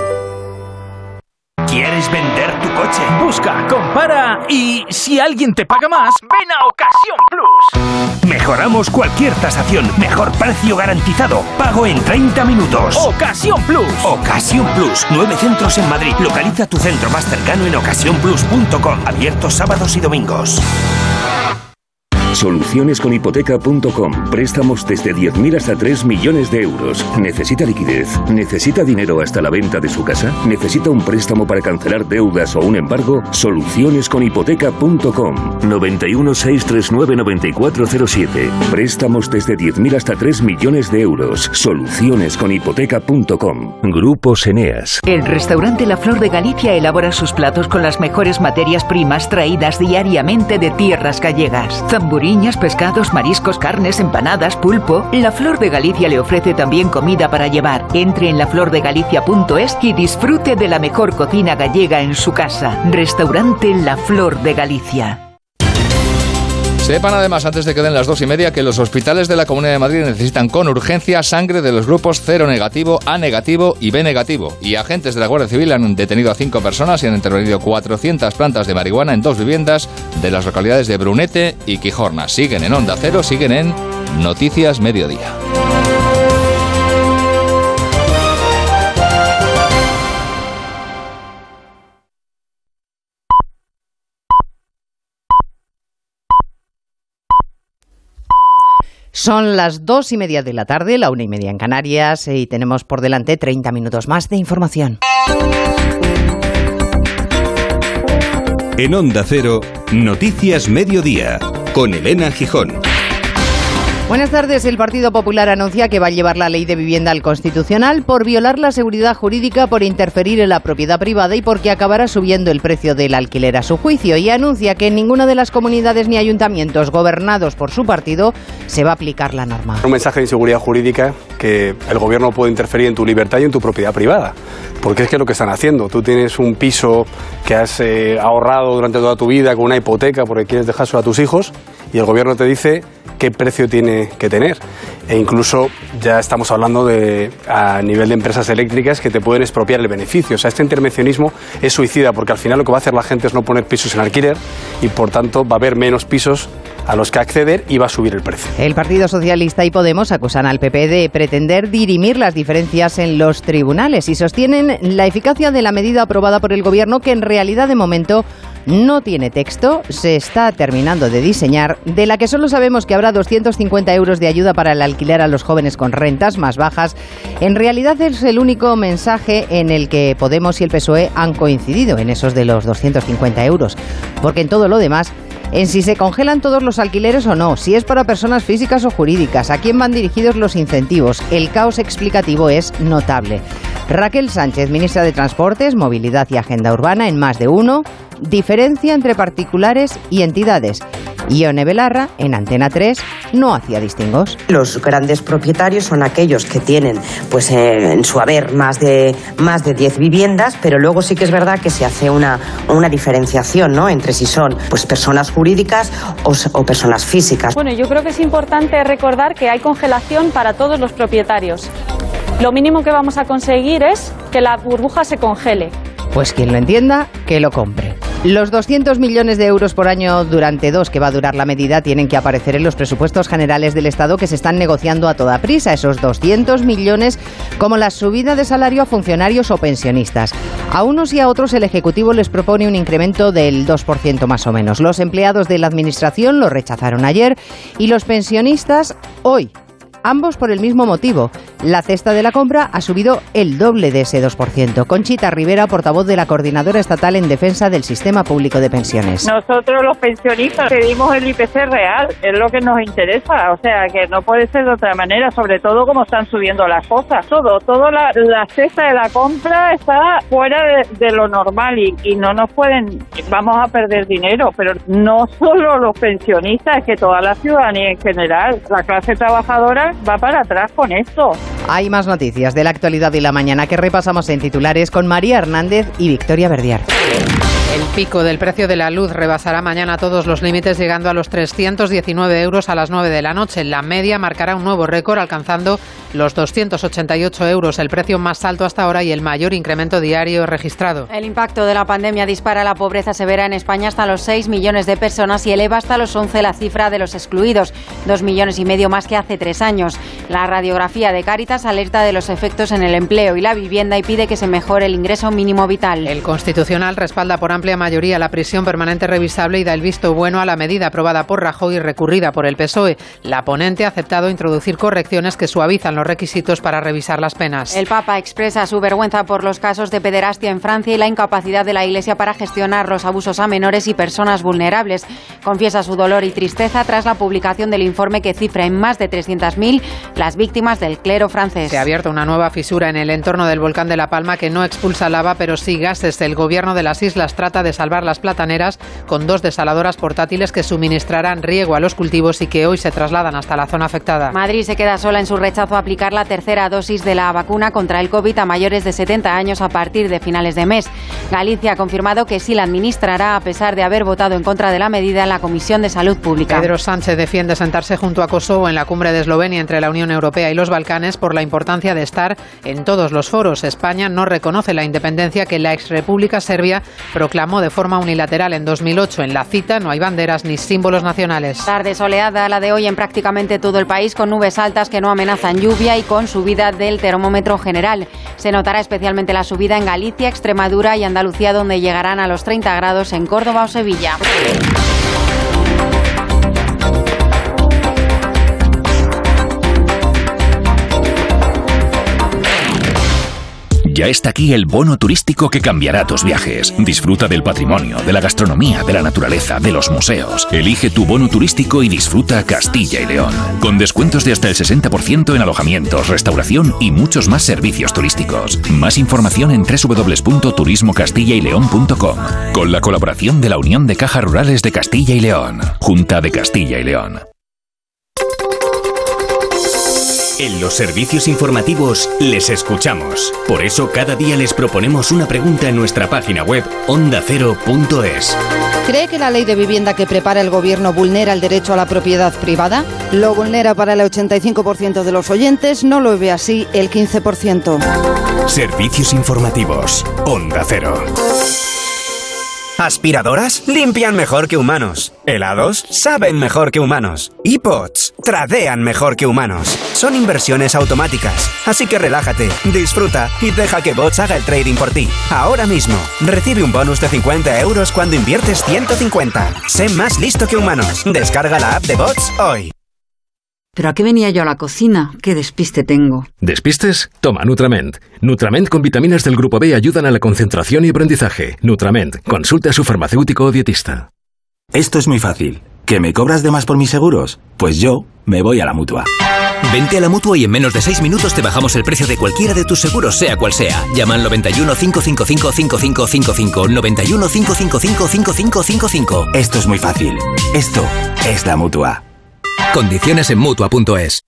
¿Quieres vender tu coche? Busca, compara y si alguien te paga más, ven a Ocasión Plus. Mejoramos cualquier tasación, mejor precio garantizado, pago en treinta minutos. Ocasión Plus. Ocasión Plus, nueve centros en Madrid. Localiza tu centro más cercano en ocasión plus punto com, abiertos sábados y domingos. Soluciones con hipoteca punto com. Préstamos desde diez mil hasta tres millones de euros. ¿Necesita liquidez? ¿Necesita dinero hasta la venta de su casa? ¿Necesita un préstamo para cancelar deudas o un embargo? Soluciones con hipoteca punto com. noventa y uno, seiscientos treinta y nueve, noventa y cuatro cero siete. Préstamos desde diez mil hasta tres millones de euros. Soluciones con hipoteca punto com. Grupos Eneas. El restaurante La Flor de Galicia elabora sus platos con las mejores materias primas traídas diariamente de tierras gallegas. Zamburiñas, pescados, mariscos, carnes, empanadas, pulpo. La Flor de Galicia le ofrece también comida para llevar. Entre en la flor de galicia punto es y disfrute de la mejor cocina gallega en su casa. Restaurante La Flor de Galicia. Sepan además, antes de que den las dos y media, que los hospitales de la Comunidad de Madrid necesitan con urgencia sangre de los grupos cero negativo, A negativo y B negativo. Y agentes de la Guardia Civil han detenido a cinco personas y han intervenido cuatrocientas plantas de marihuana en dos viviendas de las localidades de Brunete y Quijorna. Siguen en Onda Cero, siguen en Noticias Mediodía. Son las dos y media de la tarde, la una y media en Canarias, y tenemos por delante treinta minutos más de información. En Onda Cero, Noticias Mediodía, con Elena Gijón. Buenas tardes. El Partido Popular anuncia que va a llevar la ley de vivienda al Constitucional por violar la seguridad jurídica, por interferir en la propiedad privada y porque acabará subiendo el precio del alquiler a su juicio. Y anuncia que en ninguna de las comunidades ni ayuntamientos gobernados por su partido se va a aplicar la norma. Un mensaje de inseguridad jurídica, que el gobierno puede interferir en tu libertad y en tu propiedad privada. Porque es que es lo que están haciendo. Tú tienes un piso que has eh, ahorrado durante toda tu vida con una hipoteca porque quieres dejárselo a tus hijos y el gobierno te dice qué precio tiene que tener. E incluso ya estamos hablando de a nivel de empresas eléctricas que te pueden expropiar el beneficio. O sea, este intervencionismo es suicida porque al final lo que va a hacer la gente es no poner pisos en alquiler y por tanto va a haber menos pisos a los que acceder y va a subir el precio. El Partido Socialista y Podemos acusan al P P de pretender dirimir las diferencias en los tribunales y sostienen la eficacia de la medida aprobada por el Gobierno, que en realidad de momento no tiene texto, se está terminando de diseñar, de la que solo sabemos que habrá doscientos cincuenta euros de ayuda para el alquiler a los jóvenes con rentas más bajas. En realidad es el único mensaje en el que Podemos y el P S O E han coincidido, en esos de los doscientos cincuenta euros, porque en todo lo demás, en si se congelan todos los alquileres o no, si es para personas físicas o jurídicas, a quién van dirigidos los incentivos, el caos explicativo es notable. Raquel Sánchez, ministra de Transportes, Movilidad y Agenda Urbana, en Más de Uno, diferencia entre particulares y entidades. Ione Belarra, en Antena tres, no hacía distingos. Los grandes propietarios son aquellos que tienen pues eh, en su haber más de más de diez viviendas, pero luego sí que es verdad que se hace una, una diferenciación, ¿no?, entre si son pues personas jurídicas o, o personas físicas. Bueno, yo creo que es importante recordar que hay congelación para todos los propietarios. Lo mínimo que vamos a conseguir es que la burbuja se congele. Pues quien lo entienda, que lo compre. Los doscientos millones de euros por año durante dos que va a durar la medida tienen que aparecer en los presupuestos generales del Estado, que se están negociando a toda prisa. Esos doscientos millones, como la subida de salario a funcionarios o pensionistas. A unos y a otros el Ejecutivo les propone un incremento del dos por ciento más o menos. Los empleados de la Administración lo rechazaron ayer y los pensionistas hoy. Ambos por el mismo motivo. La cesta de la compra ha subido el doble de ese dos por ciento. Conchita Rivera, portavoz de la Coordinadora Estatal en Defensa del Sistema Público de Pensiones. Nosotros los pensionistas pedimos el I P C real, es lo que nos interesa, o sea que no puede ser de otra manera, sobre todo como están subiendo las cosas. Todo, toda la, la cesta de la compra está fuera de, de lo normal y, y no nos pueden, vamos a perder dinero, pero no solo los pensionistas, es que toda la ciudadanía en general, la clase trabajadora va para atrás con esto. Hay más noticias de la actualidad de la mañana que repasamos en titulares con María Hernández y Victoria Verdiar. El pico del precio de la luz rebasará mañana todos los límites, llegando a los trescientos diecinueve euros a las nueve de la noche. La media marcará un nuevo récord, alcanzando los doscientos ochenta y ocho euros, el precio más alto hasta ahora y el mayor incremento diario registrado. El impacto de la pandemia dispara la pobreza severa en España hasta los seis millones de personas y eleva hasta los once la cifra de los excluidos, dos millones y medio más que hace tres años. La radiografía de Cáritas alerta de los efectos en el empleo y la vivienda y pide que se mejore el ingreso mínimo vital. El Constitucional respalda por amplia mayoría la prisión permanente revisable y da el visto bueno a la medida aprobada por Rajoy y recurrida por el P S O E. La ponente ha aceptado introducir correcciones que suavizan los requisitos para revisar las penas. El Papa expresa su vergüenza por los casos de pederastia en Francia y la incapacidad de la Iglesia para gestionar los abusos a menores y personas vulnerables. Confiesa su dolor y tristeza tras la publicación del informe que cifra en más de trescientas mil las víctimas del clero francés. Se ha abierto una nueva fisura en el entorno del volcán de La Palma que no expulsa lava pero sí gases. El gobierno de las islas trata de de salvar las plataneras con dos desaladoras portátiles que suministrarán riego a los cultivos y que hoy se trasladan hasta la zona afectada. Madrid se queda sola en su rechazo a aplicar la tercera dosis de la vacuna contra el COVID a mayores de setenta años a partir de finales de mes. Galicia ha confirmado que sí la administrará a pesar de haber votado en contra de la medida en la Comisión de Salud Pública. Pedro Sánchez defiende sentarse junto a Kosovo en la cumbre de Eslovenia entre la Unión Europea y los Balcanes por la importancia de estar en todos los foros. España no reconoce la independencia que la exrepública Serbia proclamó de forma unilateral en dos mil ocho. En la cita no hay banderas ni símbolos nacionales. Tarde soleada la de hoy en prácticamente todo el país, con nubes altas que no amenazan lluvia y con subida del termómetro general. Se notará especialmente la subida en Galicia, Extremadura y Andalucía, donde llegarán a los treinta grados en Córdoba o Sevilla. Ya está aquí el bono turístico que cambiará tus viajes. Disfruta del patrimonio, de la gastronomía, de la naturaleza, de los museos. Elige tu bono turístico y disfruta Castilla y León. Con descuentos de hasta el sesenta por ciento en alojamientos, restauración y muchos más servicios turísticos. Más información en doble u doble u doble u punto turismo castilla y león punto com. Con la colaboración de la Unión de Cajas Rurales de Castilla y León. Junta de Castilla y León. En los servicios informativos les escuchamos. Por eso cada día les proponemos una pregunta en nuestra página web onda cero punto es. ¿Cree que la ley de vivienda que prepara el gobierno vulnera el derecho a la propiedad privada? Lo vulnera para el ochenta y cinco por ciento de los oyentes, no lo ve así el quince por ciento. Servicios informativos. Onda Cero. ¿Aspiradoras? Limpian mejor que humanos. ¿Helados? Saben mejor que humanos. iPods tradean mejor que humanos. Son inversiones automáticas. Así que relájate, disfruta y deja que Bots haga el trading por ti. Ahora mismo, recibe un bonus de cincuenta euros cuando inviertes ciento cincuenta. Sé más listo que humanos. Descarga la app de Bots hoy. ¿Pero a qué venía yo a la cocina? ¡Qué despiste tengo! ¿Despistes? Toma Nutrament. Nutrament con vitaminas del grupo B ayudan a la concentración y aprendizaje. Nutrament. Consulta a su farmacéutico o dietista. Esto es muy fácil. ¿Que me cobras de más por mis seguros? Pues yo me voy a la Mutua. Vente a la Mutua y en menos de seis minutos te bajamos el precio de cualquiera de tus seguros, sea cual sea. Llama al noventa y uno, cinco cinco cinco, cinco cinco cinco cinco, noventa y uno, cinco cinco cinco, cinco cinco cinco cinco. Esto es muy fácil. Esto es la Mutua. Condiciones en Mutua punto es.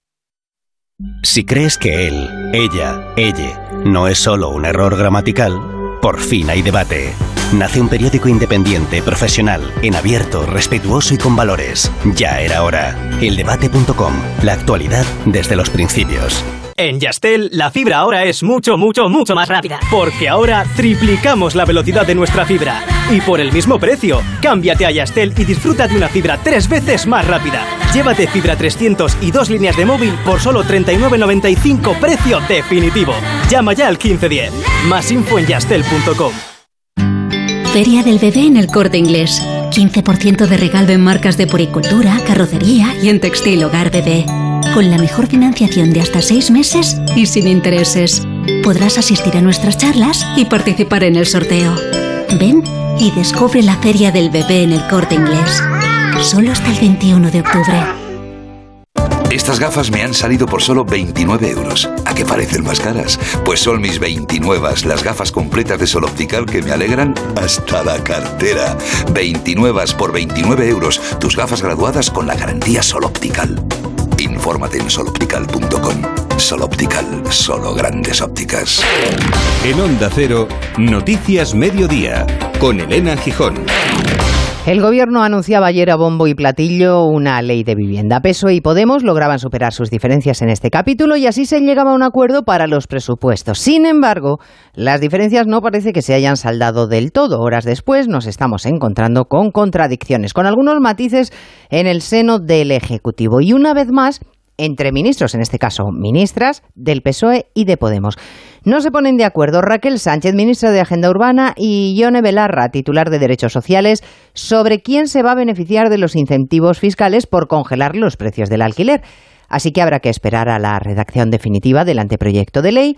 Si crees que él, ella, ella no es solo un error gramatical, por fin hay debate. Nace un periódico independiente, profesional, en abierto, respetuoso y con valores. Ya era hora. el debate punto com. La actualidad desde los principios. En Yastel, la fibra ahora es mucho, mucho, mucho más rápida. Porque ahora triplicamos la velocidad de nuestra fibra. Y por el mismo precio. Cámbiate a Yastel y disfruta de una fibra tres veces más rápida. Llévate fibra trescientos y dos líneas de móvil por solo treinta y nueve noventa y cinco, precio definitivo. Llama ya al quince diez. Más info en yastel punto com. Feria del Bebé en el Corte Inglés. quince por ciento de regalo en marcas de puricultura, carrocería y en textil hogar bebé. Con la mejor financiación de hasta seis meses y sin intereses. Podrás asistir a nuestras charlas y participar en el sorteo. Ven y descubre la Feria del Bebé en el Corte Inglés. Solo hasta el veintiuno de octubre. Estas gafas me han salido por solo veintinueve euros. ¿A qué parecen más caras? Pues son mis veintinuevas, las gafas completas de Sol Optical que me alegran hasta la cartera. veintinuevas por veintinueve euros. Tus gafas graduadas con la garantía Sol Optical. Infórmate en sol optical punto com. Sol Optical, solo grandes ópticas. En Onda Cero, Noticias Mediodía, con Elena Gijón. El Gobierno anunciaba ayer a bombo y platillo una ley de vivienda. P S O E y Podemos lograban superar sus diferencias en este capítulo y así se llegaba a un acuerdo para los presupuestos. Sin embargo, las diferencias no parece que se hayan saldado del todo. Horas después nos estamos encontrando con contradicciones, con algunos matices en el seno del Ejecutivo y una vez más entre ministros, en este caso ministras, del P S O E y de Podemos. No se ponen de acuerdo Raquel Sánchez, ministra de Agenda Urbana, y Ione Belarra, titular de Derechos Sociales, sobre quién se va a beneficiar de los incentivos fiscales por congelar los precios del alquiler. Así que habrá que esperar a la redacción definitiva del anteproyecto de ley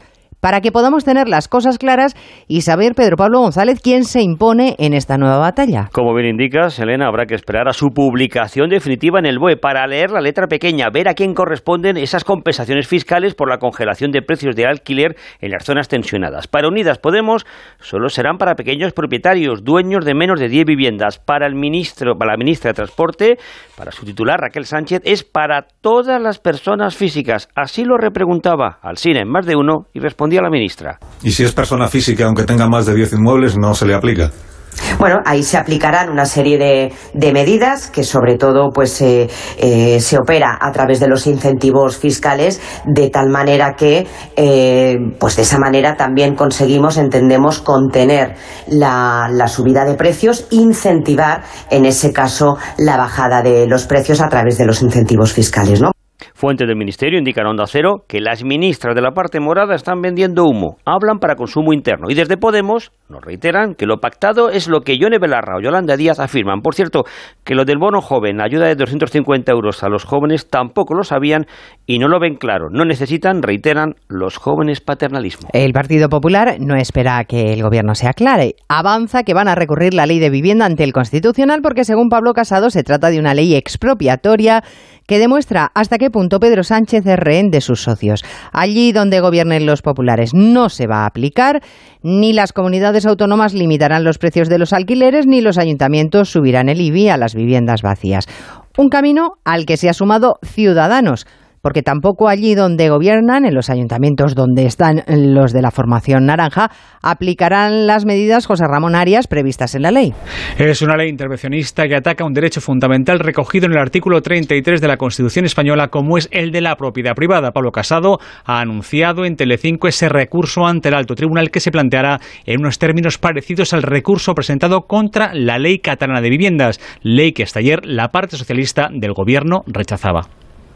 para que podamos tener las cosas claras y saber, Pedro Pablo González, quién se impone en esta nueva batalla. Como bien indicas, Elena, habrá que esperar a su publicación definitiva en el B O E para leer la letra pequeña, ver a quién corresponden esas compensaciones fiscales por la congelación de precios de alquiler en las zonas tensionadas. Para Unidas Podemos, solo serán para pequeños propietarios, dueños de menos de diez viviendas. Para el ministro, para la ministra de Transporte, para su titular Raquel Sánchez, es para todas las personas físicas. Así lo repreguntaba Alsina en Más de Uno y respondía la ministra. Y si es persona física, aunque tenga más de diez inmuebles, no se le aplica. Bueno, ahí se aplicarán una serie de, de medidas que sobre todo pues eh, eh, se opera a través de los incentivos fiscales, de tal manera que eh, pues de esa manera también conseguimos, entendemos, contener la, la subida de precios, incentivar en ese caso la bajada de los precios a través de los incentivos fiscales, ¿no? Fuentes del Ministerio indican a Onda Cero que las ministras de la parte morada están vendiendo humo, hablan para consumo interno. Y desde Podemos nos reiteran que lo pactado es lo que Yone Belarra o Yolanda Díaz afirman. Por cierto, que lo del bono joven, ayuda de doscientos cincuenta euros a los jóvenes, tampoco lo sabían y no lo ven claro. No necesitan, reiteran, los jóvenes paternalismo. El Partido Popular no espera a que el Gobierno se aclare. Avanza que van a recurrir la ley de vivienda ante el Constitucional porque, según Pablo Casado, se trata de una ley expropiatoria que demuestra hasta qué punto Pedro Sánchez es rehén de sus socios. Allí donde gobiernen los populares no se va a aplicar, ni las comunidades autónomas limitarán los precios de los alquileres, ni los ayuntamientos subirán el I B I a las viviendas vacías. Un camino al que se ha sumado Ciudadanos, porque tampoco allí donde gobiernan, en los ayuntamientos donde están los de la formación naranja, aplicarán las medidas, José Ramón Arias, previstas en la ley. Es una ley intervencionista que ataca un derecho fundamental recogido en el artículo treinta y tres de la Constitución española, como es el de la propiedad privada. Pablo Casado ha anunciado en Telecinco ese recurso ante el Alto Tribunal que se planteará en unos términos parecidos al recurso presentado contra la Ley Catalana de Viviendas, ley que hasta ayer la parte socialista del Gobierno rechazaba.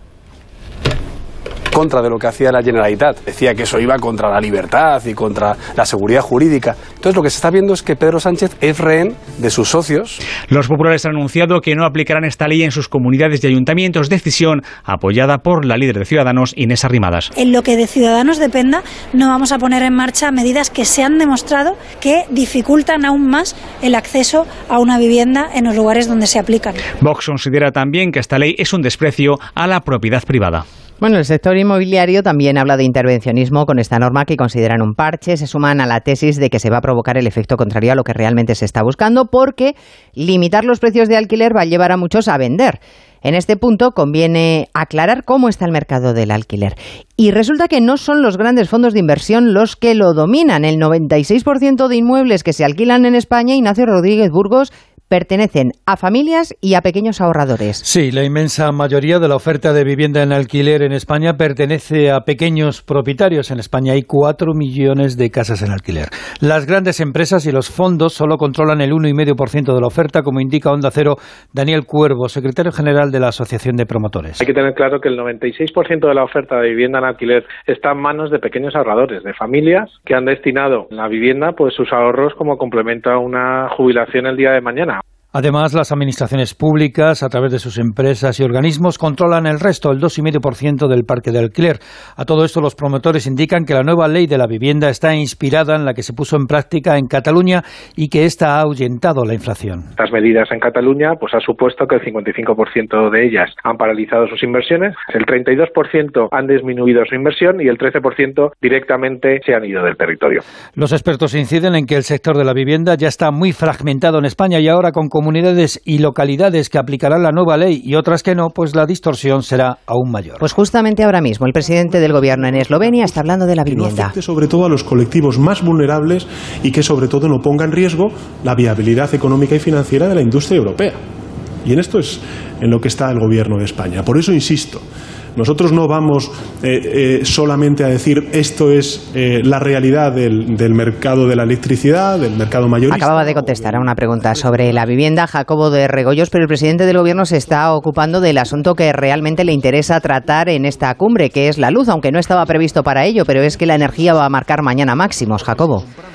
Contra de lo que hacía la Generalitat. Decía que eso iba contra la libertad y contra la seguridad jurídica. Entonces lo que se está viendo es que Pedro Sánchez es rehén de sus socios. Los populares han anunciado que no aplicarán esta ley en sus comunidades y ayuntamientos, decisión apoyada por la líder de Ciudadanos, Inés Arrimadas. En lo que de Ciudadanos dependa, no vamos a poner en marcha medidas que se han demostrado que dificultan aún más el acceso a una vivienda en los lugares donde se aplican. Vox considera también que esta ley es un desprecio a la propiedad privada. Bueno, el sector inmobiliario también habla de intervencionismo con esta norma que consideran un parche. Se suman a la tesis de que se va a provocar el efecto contrario a lo que realmente se está buscando, porque limitar los precios de alquiler va a llevar a muchos a vender. En este punto conviene aclarar cómo está el mercado del alquiler. Y resulta que no son los grandes fondos de inversión los que lo dominan. El noventa y seis por ciento de inmuebles que se alquilan en España, Ignacio Rodríguez Burgos, pertenecen a familias y a pequeños ahorradores. Sí, la inmensa mayoría de la oferta de vivienda en alquiler en España pertenece a pequeños propietarios. En España hay cuatro millones de casas en alquiler. Las grandes empresas y los fondos solo controlan el uno coma cinco por ciento de la oferta, como indica Onda Cero Daniel Cuervo, secretario general de la Asociación de Promotores. Hay que tener claro que el noventa y seis por ciento de la oferta de vivienda en alquiler está en manos de pequeños ahorradores, de familias que han destinado la vivienda, pues sus ahorros como complemento a una jubilación el día de mañana. Además, las administraciones públicas, a través de sus empresas y organismos, controlan el resto, el dos coma cinco por ciento del parque de alquiler. A todo esto, los promotores indican que la nueva ley de la vivienda está inspirada en la que se puso en práctica en Cataluña y que esta ha ahuyentado la inflación. Las medidas en Cataluña pues ha supuesto que el cincuenta y cinco por ciento de ellas han paralizado sus inversiones, el treinta y dos por ciento han disminuido su inversión y el trece por ciento directamente se han ido del territorio. Los expertos inciden en que el sector de la vivienda ya está muy fragmentado en España y ahora con comunidades y localidades que aplicarán la nueva ley y otras que no, pues la distorsión será aún mayor. Pues justamente ahora mismo el presidente del gobierno en Eslovenia está hablando de la vivienda. Que no afecte sobre todo a los colectivos más vulnerables y que sobre todo no ponga en riesgo la viabilidad económica y financiera de la industria europea. Y en esto es en lo que está el gobierno de España. Por eso insisto, nosotros no vamos eh, eh, solamente a decir esto es eh, la realidad del, del mercado de la electricidad, del mercado mayorista. Acababa de contestar a una pregunta sobre la vivienda Jacobo de Regoyos, pero el presidente del gobierno se está ocupando del asunto que realmente le interesa tratar en esta cumbre, que es la luz, aunque no estaba previsto para ello, pero es que la energía va a marcar mañana máximos, Jacobo.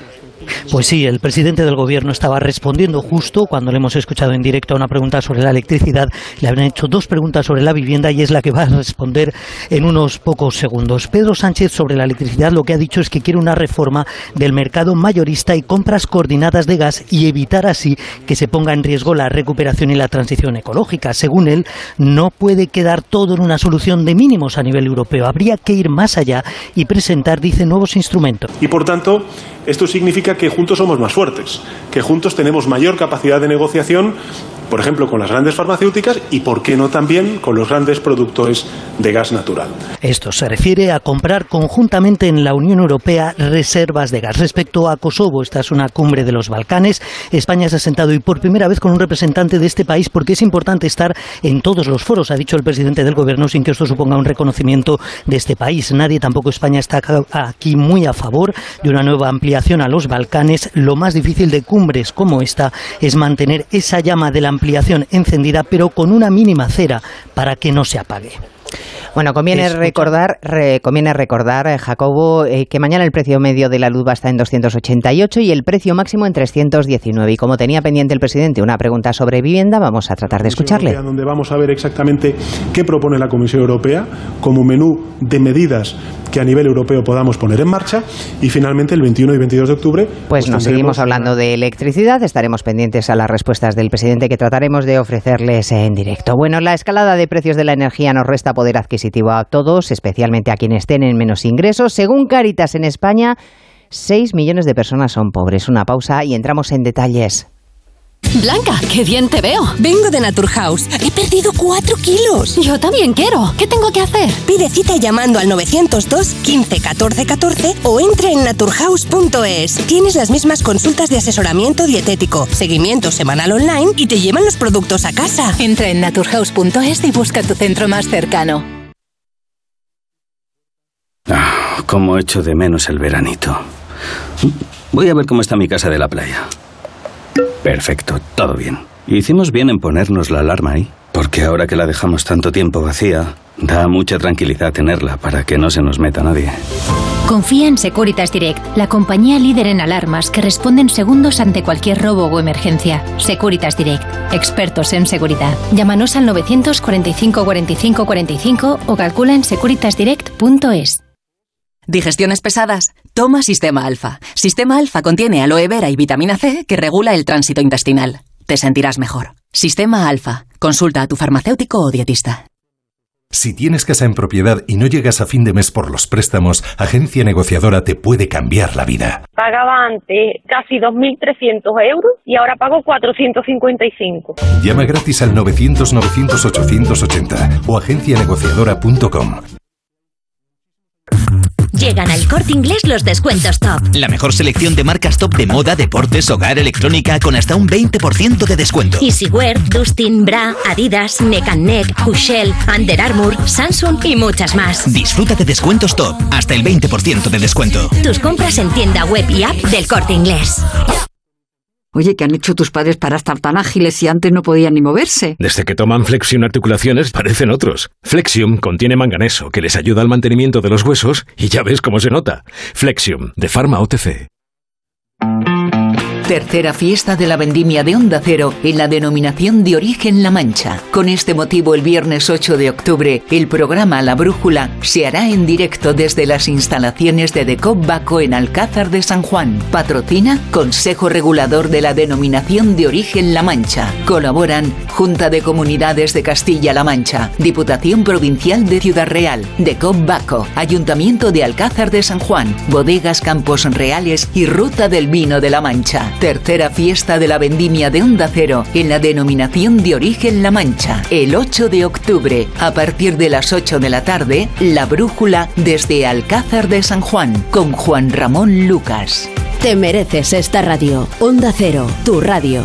Pues sí, el presidente del gobierno estaba respondiendo justo cuando le hemos escuchado en directo a una pregunta sobre la electricidad. Le habían hecho dos preguntas sobre la vivienda y es la que va a responder en unos pocos segundos. Pedro Sánchez, sobre la electricidad, lo que ha dicho es que quiere una reforma del mercado mayorista y compras coordinadas de gas y evitar así que se ponga en riesgo la recuperación y la transición ecológica. Según él, no puede quedar todo en una solución de mínimos a nivel europeo. Habría que ir más allá y presentar, dice, nuevos instrumentos. Y por tanto, esto significa que juntos somos más fuertes, que juntos tenemos mayor capacidad de negociación, por ejemplo, con las grandes farmacéuticas y, por qué no, también con los grandes productores de gas natural. Esto se refiere a comprar conjuntamente en la Unión Europea reservas de gas. Respecto a Kosovo, esta es una cumbre de los Balcanes. España se ha sentado y por primera vez con un representante de este país porque es importante estar en todos los foros, ha dicho el presidente del gobierno, sin que esto suponga un reconocimiento de este país. Nadie, tampoco España, está aquí muy a favor de una nueva ampliación a los Balcanes. Lo más difícil de cumbres como esta es mantener esa llama de la ampliación encendida, pero con una mínima cera para que no se apague. Bueno, conviene recordar, re, conviene recordar, eh, Jacobo, eh, que mañana el precio medio de la luz va a estar en doscientos ochenta y ocho y el precio máximo en trescientos diecinueve. Y como tenía pendiente el presidente una pregunta sobre vivienda, vamos a tratar de escucharle. Europea, donde vamos a ver exactamente qué propone la Comisión Europea como menú de medidas que a nivel europeo podamos poner en marcha, y finalmente el veintiuno y veintidós de octubre... Pues, pues nos seguimos hablando de electricidad, estaremos pendientes a las respuestas del presidente que trataremos de ofrecerles en directo. Bueno, la escalada de precios de la energía nos resta poder adquisitivo a todos, especialmente a quienes tienen menos ingresos. Según Cáritas, en España, seis millones de personas son pobres. Una pausa y entramos en detalles. Blanca, qué bien te veo. Vengo de Naturhaus. He perdido cuatro kilos. Yo también quiero. ¿Qué tengo que hacer? Pide cita llamando al novecientos dos, quince, catorce, catorce o entra en naturhaus punto es. Tienes las mismas consultas de asesoramiento dietético, seguimiento semanal online y te llevan los productos a casa. Entra en naturhaus punto es y busca tu centro más cercano. Ah, cómo echo de menos el veranito. Voy a ver cómo está mi casa de la playa. Perfecto, todo bien. Hicimos bien en ponernos la alarma ahí, porque ahora que la dejamos tanto tiempo vacía, da mucha tranquilidad tenerla para que no se nos meta nadie. Confía en Securitas Direct, la compañía líder en alarmas que responde en segundos ante cualquier robo o emergencia. Securitas Direct, expertos en seguridad. Llámanos al novecientos cuarenta y cinco cuarenta y cinco cuarenta y cinco o calcula en securitas direct punto es. Digestiones pesadas. Toma Sistema Alfa. Sistema Alfa contiene aloe vera y vitamina C que regula el tránsito intestinal. Te sentirás mejor. Sistema Alfa. Consulta a tu farmacéutico o dietista. Si tienes casa en propiedad y no llegas a fin de mes por los préstamos, Agencia Negociadora te puede cambiar la vida. Pagaba antes casi dos mil trescientos euros y ahora pago cuatrocientos cincuenta y cinco. Llama gratis al novecientos, novecientos, ochocientos ochenta o agencia negociadora punto com. Llegan al Corte Inglés los descuentos top. La mejor selección de marcas top de moda, deportes, hogar, electrónica con hasta un veinte por ciento de descuento. Easywear, Dustin, Bra, Adidas, Neck and Neck, Hushell, Under Armour, Samsung y muchas más. Disfruta de descuentos top, hasta el veinte por ciento de descuento. Tus compras en tienda web y app del Corte Inglés. Oye, ¿qué han hecho tus padres para estar tan ágiles si antes no podían ni moverse? Desde que toman Flexium Articulaciones parecen otros. Flexium contiene manganeso que les ayuda al mantenimiento de los huesos y ya ves cómo se nota. Flexium, de Pharma O T C. Tercera fiesta de la vendimia de Onda Cero en la denominación de origen La Mancha. Con este motivo, el viernes ocho de octubre, el programa La Brújula se hará en directo desde las instalaciones de Decop Baco en Alcázar de San Juan. Patrocina Consejo Regulador de la denominación de origen La Mancha. Colaboran Junta de Comunidades de Castilla-La Mancha, Diputación Provincial de Ciudad Real, Decop Baco, Ayuntamiento de Alcázar de San Juan, Bodegas Campos Reales y Ruta del Vino de La Mancha. Tercera fiesta de la vendimia de Onda Cero en la denominación de origen La Mancha. El ocho de octubre, a partir de las ocho de la tarde, La Brújula desde Alcázar de San Juan con Juan Ramón Lucas. Te mereces esta radio. Onda Cero, tu radio.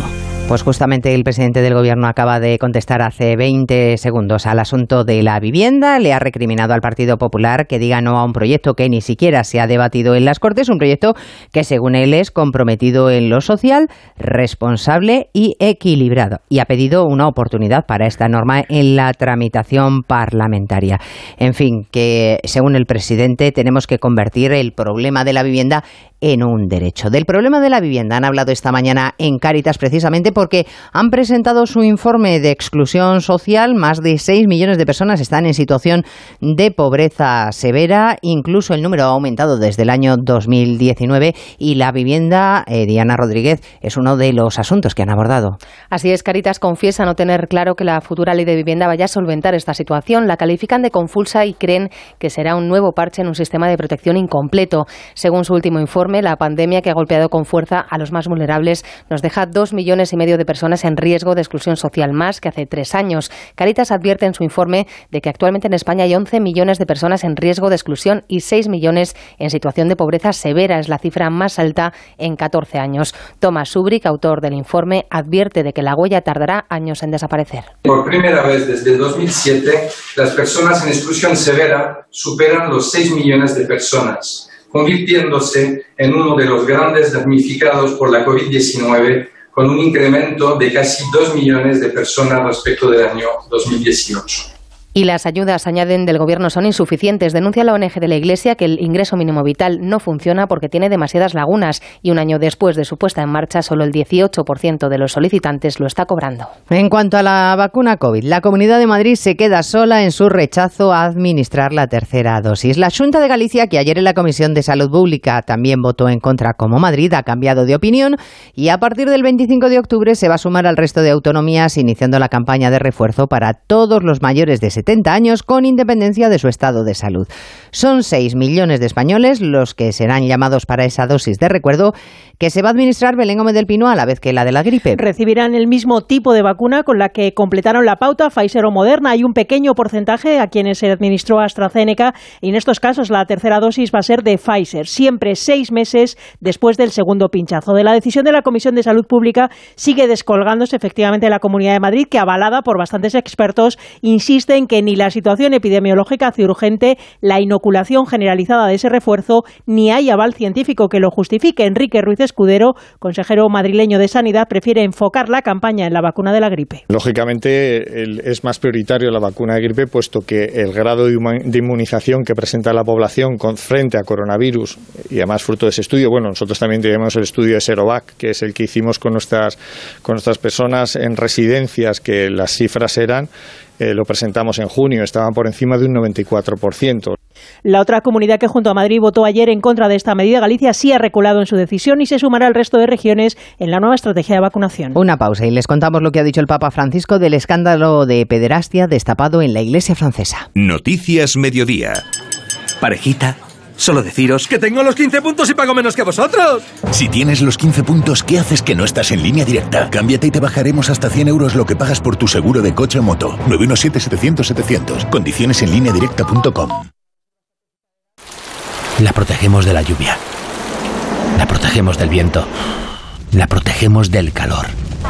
Pues justamente el presidente del Gobierno acaba de contestar hace veinte segundos al asunto de la vivienda. Le ha recriminado al Partido Popular que diga no a un proyecto que ni siquiera se ha debatido en las Cortes, un proyecto que según él es comprometido en lo social, responsable y equilibrado. Y ha pedido una oportunidad para esta norma en la tramitación parlamentaria. En fin, que según el presidente tenemos que convertir el problema de la vivienda en un derecho. Del problema de la vivienda han hablado esta mañana en Cáritas precisamente porque han presentado su informe de exclusión social. Más de seis millones de personas están en situación de pobreza severa. Incluso el número ha aumentado desde el año dos mil diecinueve y la vivienda, eh, Diana Rodríguez, es uno de los asuntos que han abordado. Así es, Cáritas confiesa no tener claro que la futura ley de vivienda vaya a solventar esta situación. La califican de confusa y creen que será un nuevo parche en un sistema de protección incompleto. Según su último informe, la pandemia que ha golpeado con fuerza a los más vulnerables nos deja dos millones y medio de personas en riesgo de exclusión social, más que hace tres años. Cáritas advierte en su informe de que actualmente en España hay once millones de personas en riesgo de exclusión y seis millones en situación de pobreza severa. Es la cifra más alta en catorce años. Thomas Subrick, autor del informe, advierte de que la huella tardará años en desaparecer. Por primera vez desde dos mil siete, las personas en exclusión severa superan los seis millones de personas, convirtiéndose en uno de los grandes damnificados por la COVID diecinueve, con un incremento de casi dos millones de personas respecto del año dos mil dieciocho. Y las ayudas, añaden, del Gobierno son insuficientes. Denuncia la O N G de la Iglesia que el ingreso mínimo vital no funciona porque tiene demasiadas lagunas y un año después de su puesta en marcha solo el dieciocho por ciento de los solicitantes lo está cobrando. En cuanto a la vacuna COVID, la Comunidad de Madrid se queda sola en su rechazo a administrar la tercera dosis. La Xunta de Galicia, que ayer en la Comisión de Salud Pública también votó en contra como Madrid, ha cambiado de opinión y a partir del veinticinco de octubre se va a sumar al resto de autonomías, iniciando la campaña de refuerzo para todos los mayores de setenta años con independencia de su estado de salud. Son seis millones de españoles los que serán llamados para esa dosis de recuerdo que se va a administrar Belén Gómez del Pino a la vez que la de la gripe. Recibirán el mismo tipo de vacuna con la que completaron la pauta Pfizer o Moderna. Hay un pequeño porcentaje a quienes se administró AstraZeneca y en estos casos la tercera dosis va a ser de Pfizer, siempre seis meses después del segundo pinchazo. De la decisión de la Comisión de Salud Pública sigue descolgándose efectivamente la Comunidad de Madrid, que avalada por bastantes expertos insiste en que ni la situación epidemiológica hace urgente la inoculación generalizada de ese refuerzo, ni hay aval científico que lo justifique. Enrique Ruiz Escudero, consejero madrileño de Sanidad, prefiere enfocar la campaña en la vacuna de la gripe. Lógicamente el, es más prioritario la vacuna de gripe, puesto que el grado de, de inmunización que presenta la población con, frente a coronavirus, y además fruto de ese estudio, bueno, nosotros también tenemos el estudio de Serovac, que es el que hicimos con nuestras, con nuestras personas en residencias, que las cifras eran, eh, lo presentamos en junio, estaban por encima de un noventa y cuatro por ciento. La otra comunidad que junto a Madrid votó ayer en contra de esta medida, Galicia, sí ha reculado en su decisión y se sumará al resto de regiones en la nueva estrategia de vacunación. Una pausa y les contamos lo que ha dicho el Papa Francisco del escándalo de pederastia destapado en la Iglesia francesa. Noticias Mediodía. Parejita, solo deciros que tengo los quince puntos y pago menos que vosotros. Si tienes los quince puntos, ¿qué haces que no estás en Línea Directa? Cámbiate y te bajaremos hasta cien euros lo que pagas por tu seguro de coche o moto. nueve uno siete, setecientos, setecientos. Condiciones en línea directa punto com. La protegemos de la lluvia. La protegemos del viento. La protegemos del calor.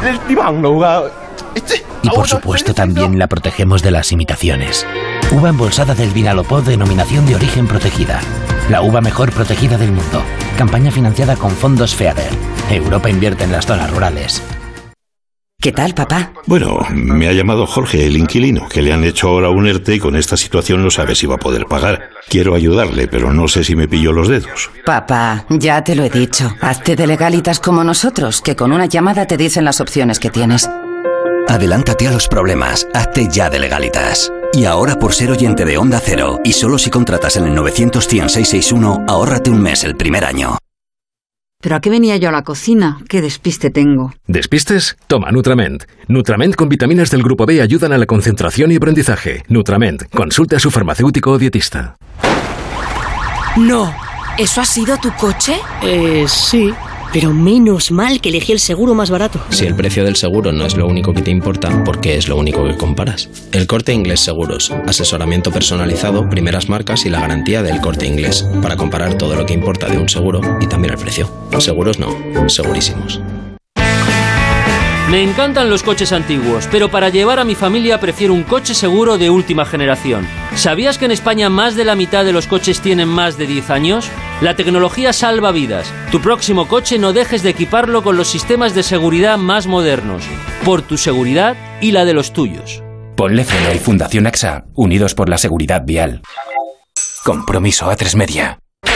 Y por supuesto también la protegemos de las imitaciones. Uva embolsada del Vinalopod, denominación de origen protegida. La uva mejor protegida del mundo. Campaña financiada con fondos FEADER. Europa invierte en las zonas rurales. ¿Qué tal, papá? Bueno, me ha llamado Jorge, el inquilino, que le han hecho ahora un ERTE y con esta situación no sabe si va a poder pagar. Quiero ayudarle, pero no sé si me pillo los dedos. Papá, ya te lo he dicho. Hazte de Legalitas como nosotros, que con una llamada te dicen las opciones que tienes. Adelántate a los problemas. Hazte ya de Legalitas. Y ahora, por ser oyente de Onda Cero, y solo si contratas en el novecientos, cien, seiscientos sesenta y uno, ahórrate un mes el primer año. ¿Pero a qué venía yo a la cocina? ¡Qué despiste tengo! ¿Despistes? Toma Nutrament. Nutrament con vitaminas del grupo B ayudan a la concentración y aprendizaje. Nutrament. Consulte a su farmacéutico o dietista. No. ¿Eso ha sido tu coche? Eh, sí. Pero menos mal que elegí el seguro más barato. Si el precio del seguro no es lo único que te importa, ¿por qué es lo único que comparas? El Corte Inglés Seguros. Asesoramiento personalizado, primeras marcas y la garantía del Corte Inglés. Para comparar todo lo que importa de un seguro y también el precio. Seguros no, segurísimos. Me encantan los coches antiguos, pero para llevar a mi familia prefiero un coche seguro de última generación. ¿Sabías que en España más de la mitad de los coches tienen más de diez años? La tecnología salva vidas. Tu próximo coche no dejes de equiparlo con los sistemas de seguridad más modernos. Por tu seguridad y la de los tuyos. Ponle Freno y Fundación A X A, unidos por la seguridad vial. Compromiso A tres Media.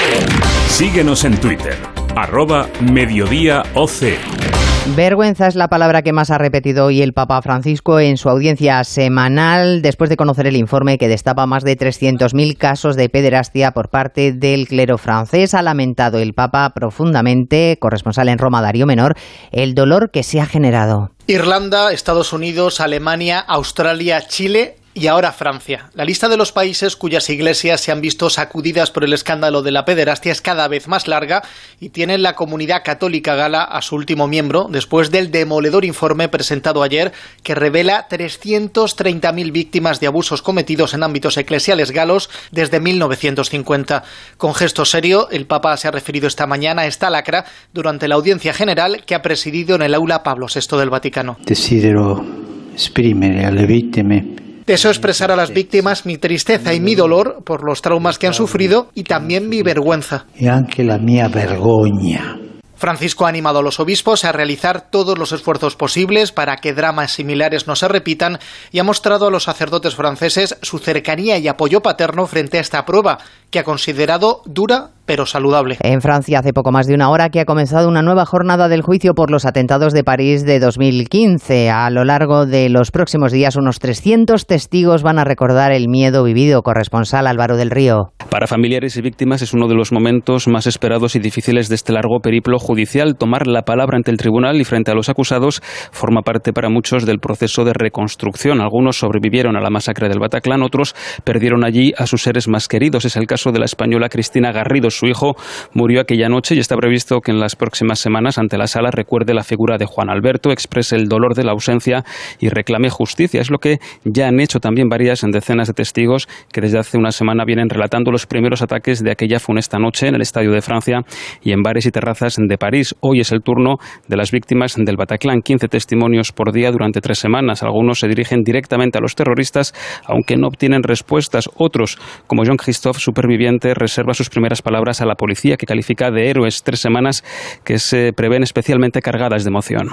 Síguenos en Twitter, arroba Mediodía O C. Vergüenza es la palabra que más ha repetido hoy el Papa Francisco en su audiencia semanal después de conocer el informe que destapa más de trescientos mil casos de pederastia por parte del clero francés. Ha lamentado el Papa profundamente, corresponsal en Roma Darío Menor, el dolor que se ha generado. Irlanda, Estados Unidos, Alemania, Australia, Chile y ahora Francia. La lista de los países cuyas iglesias se han visto sacudidas por el escándalo de la pederastia es cada vez más larga y tiene la comunidad católica gala a su último miembro después del demoledor informe presentado ayer que revela trescientas treinta mil víctimas de abusos cometidos en ámbitos eclesiales galos desde mil novecientos cincuenta. Con gesto serio, el Papa se ha referido esta mañana a esta lacra durante la audiencia general que ha presidido en el aula Pablo sexto del Vaticano. Desidero esprimere alle vittime Deseo expresar a las víctimas mi tristeza y mi dolor por los traumas que han sufrido y también mi vergüenza. y anche la mia vergogna. Francisco ha animado a los obispos a realizar todos los esfuerzos posibles para que dramas similares no se repitan y ha mostrado a los sacerdotes franceses su cercanía y apoyo paterno frente a esta prueba, que ha considerado dura pero saludable. En Francia, hace poco más de una hora que ha comenzado una nueva jornada del juicio por los atentados de París de dos mil quince. A lo largo de los próximos días, unos trescientos testigos van a recordar el miedo vivido. Corresponsal Álvaro del Río. Para familiares y víctimas es uno de los momentos más esperados y difíciles de este largo periplo judicial. Tomar la palabra ante el tribunal y frente a los acusados forma parte para muchos del proceso de reconstrucción. Algunos sobrevivieron a la masacre del Bataclan, otros perdieron allí a sus seres más queridos. Es el caso de la española Cristina Garrido. Su hijo murió aquella noche y está previsto que en las próximas semanas ante la sala recuerde la figura de Juan Alberto, exprese el dolor de la ausencia y reclame justicia. Es lo que ya han hecho también varias decenas de testigos que desde hace una semana vienen relatando los primeros ataques de aquella funesta noche en el Estadio de Francia y en bares y terrazas de París. Hoy es el turno de las víctimas del Bataclan. quince testimonios por día durante tres semanas. Algunos se dirigen directamente a los terroristas, aunque no obtienen respuestas. Otros, como Jean-Christophe, superviviente, reserva sus primeras palabras a la policía, que califica de héroes tres semanas que se prevén especialmente cargadas de emoción.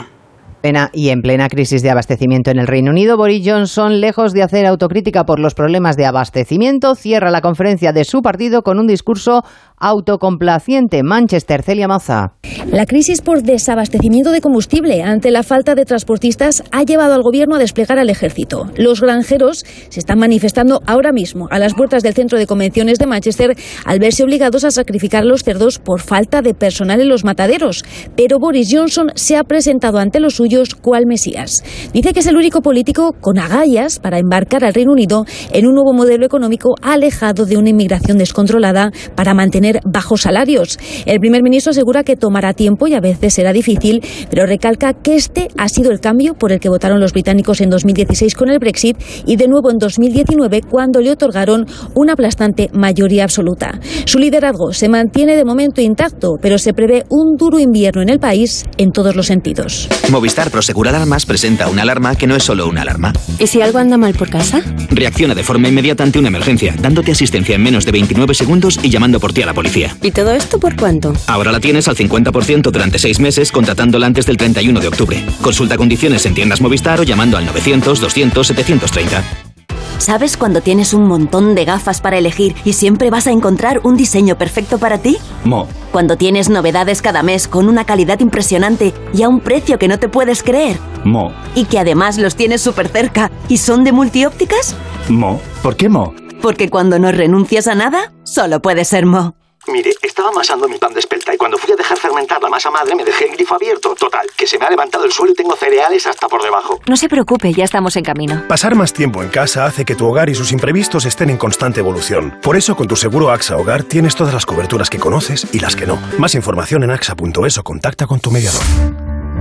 Y en plena crisis de abastecimiento en el Reino Unido, Boris Johnson, lejos de hacer autocrítica por los problemas de abastecimiento, cierra la conferencia de su partido con un discurso autocomplaciente. Manchester, Celia Maza. La crisis por desabastecimiento de combustible ante la falta de transportistas ha llevado al gobierno a desplegar al ejército. Los granjeros se están manifestando ahora mismo a las puertas del centro de convenciones de Manchester al verse obligados a sacrificar los cerdos por falta de personal en los mataderos. Pero Boris Johnson se ha presentado ante los suyos cual Mesías. Dice que es el único político con agallas para embarcar al Reino Unido en un nuevo modelo económico alejado de una inmigración descontrolada para mantener bajos salarios. El primer ministro asegura que tomará tiempo y a veces será difícil, pero recalca que este ha sido el cambio por el que votaron los británicos en dos mil dieciséis con el Brexit y de nuevo en dos mil diecinueve cuando le otorgaron una aplastante mayoría absoluta. Su liderazgo se mantiene de momento intacto, pero se prevé un duro invierno en el país en todos los sentidos. Movistar Prosegur Alarmas presenta una alarma que no es solo una alarma. ¿Y si algo anda mal por casa? Reacciona de forma inmediata ante una emergencia, dándote asistencia en menos de veintinueve segundos y llamando por ti a la policía. ¿Y todo esto por cuánto? Ahora la tienes al cincuenta por ciento durante seis meses contratándola antes del treinta y uno de octubre. Consulta condiciones en tiendas Movistar o llamando al novecientos, doscientos, setecientos treinta. ¿Sabes cuando tienes un montón de gafas para elegir y siempre vas a encontrar un diseño perfecto para ti? Mo. Cuando tienes novedades cada mes con una calidad impresionante y a un precio que no te puedes creer. Mo. Y que además los tienes súper cerca y son de multiópticas. Mo. ¿Por qué Mo? Porque cuando no renuncias a nada, solo puede ser Mo. Mire, estaba amasando mi pan de espelta y cuando fui a dejar fermentar la masa madre me dejé el grifo abierto. Total, que se me ha levantado el suelo y tengo cereales hasta por debajo. No se preocupe, ya estamos en camino. Pasar más tiempo en casa hace que tu hogar y sus imprevistos estén en constante evolución. Por eso, con tu seguro A X A Hogar tienes todas las coberturas que conoces y las que no. Más información en A X A punto es o contacta con tu mediador.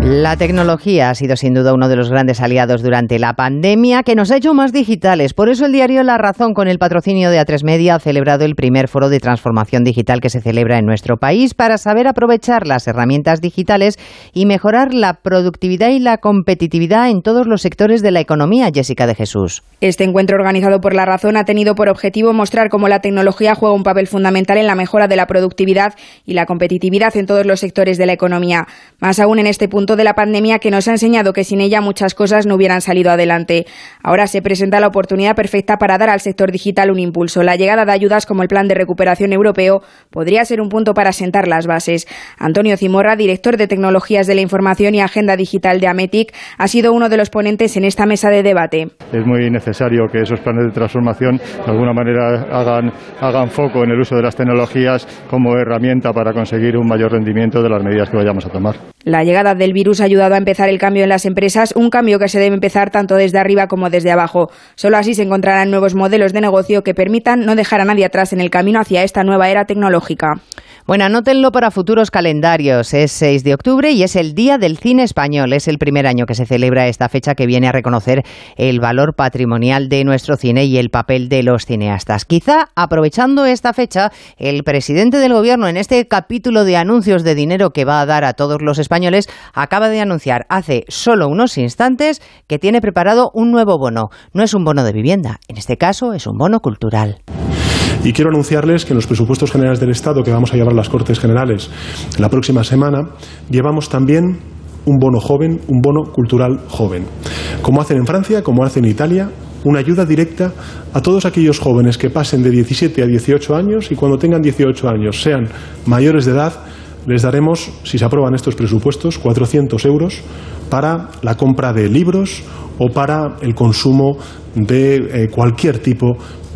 La tecnología ha sido sin duda uno de los grandes aliados durante la pandemia, que nos ha hecho más digitales. Por eso el diario La Razón, con el patrocinio de A tres Media, ha celebrado el primer foro de transformación digital que se celebra en nuestro país para saber aprovechar las herramientas digitales y mejorar la productividad y la competitividad en todos los sectores de la economía. Jessica de Jesús. Este encuentro organizado por La Razón ha tenido por objetivo mostrar cómo la tecnología juega un papel fundamental en la mejora de la productividad y la competitividad en todos los sectores de la economía. Más aún en este punto de la pandemia, que nos ha enseñado que sin ella muchas cosas no hubieran salido adelante. Ahora se presenta la oportunidad perfecta para dar al sector digital un impulso. La llegada de ayudas como el Plan de Recuperación Europeo podría ser un punto para sentar las bases. Antonio Zimorra, director de Tecnologías de la Información y Agenda Digital de Ametic, ha sido uno de los ponentes en esta mesa de debate. Es muy necesario que esos planes de transformación de alguna manera hagan, hagan foco en el uso de las tecnologías como herramienta para conseguir un mayor rendimiento de las medidas que vayamos a tomar. La llegada del virus ha ayudado a empezar el cambio en las empresas, un cambio que se debe empezar tanto desde arriba como desde abajo. Solo así se encontrarán nuevos modelos de negocio que permitan no dejar a nadie atrás en el camino hacia esta nueva era tecnológica. Bueno, anótenlo para futuros calendarios. Es seis de octubre y es el Día del Cine Español. Es el primer año que se celebra esta fecha, que viene a reconocer el valor patrimonial de nuestro cine y el papel de los cineastas. Quizá, aprovechando esta fecha, el presidente del Gobierno, en este capítulo de anuncios de dinero que va a dar a todos los españoles, acaba de anunciar hace solo unos instantes que tiene preparado un nuevo bono. No es un bono de vivienda, en este caso es un bono cultural. Y quiero anunciarles que en los presupuestos generales del Estado, que vamos a llevar a las Cortes Generales la próxima semana, llevamos también un bono joven, un bono cultural joven. Como hacen en Francia, como hacen en Italia, una ayuda directa a todos aquellos jóvenes que pasen de diecisiete a dieciocho años y cuando tengan dieciocho años sean mayores de edad, les daremos, si se aprueban estos presupuestos, cuatrocientos euros para la compra de libros o para el consumo de eh, cualquier tipo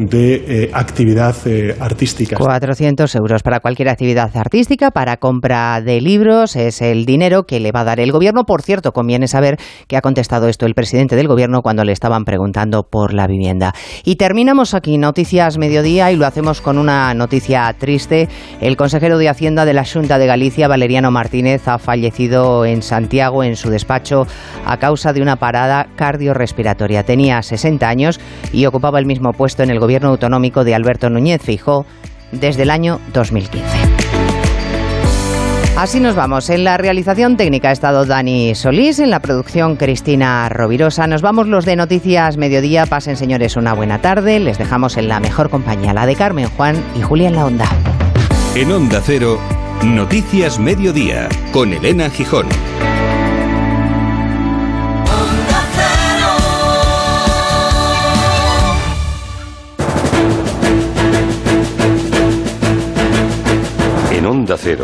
de eh, actividad eh, artística. cuatrocientos euros para cualquier actividad artística, para compra de libros, es el dinero que le va a dar el Gobierno. Por cierto, conviene saber que ha contestado esto el presidente del Gobierno cuando le estaban preguntando por la vivienda. Y terminamos aquí, Noticias Mediodía, y lo hacemos con una noticia triste. El consejero de Hacienda de la Xunta de Galicia, Valeriano Martínez, ha fallecido en Santiago, en su despacho, a causa de una parada cardiorrespiratoria. Tenía sesenta años y ocupaba el mismo puesto en el Gobierno autonómico de Alberto Núñez Feijóo desde el año dos mil quince. Así nos vamos. En la realización técnica ha estado Dani Solís, en la producción Cristina Rovirosa. Nos vamos los de Noticias Mediodía. Pasen, señores, una buena tarde. Les dejamos en la mejor compañía, la de Carmen Juan y Julia en la Onda. En Onda Cero, Noticias Mediodía, con Elena Gijón. En Onda Cero,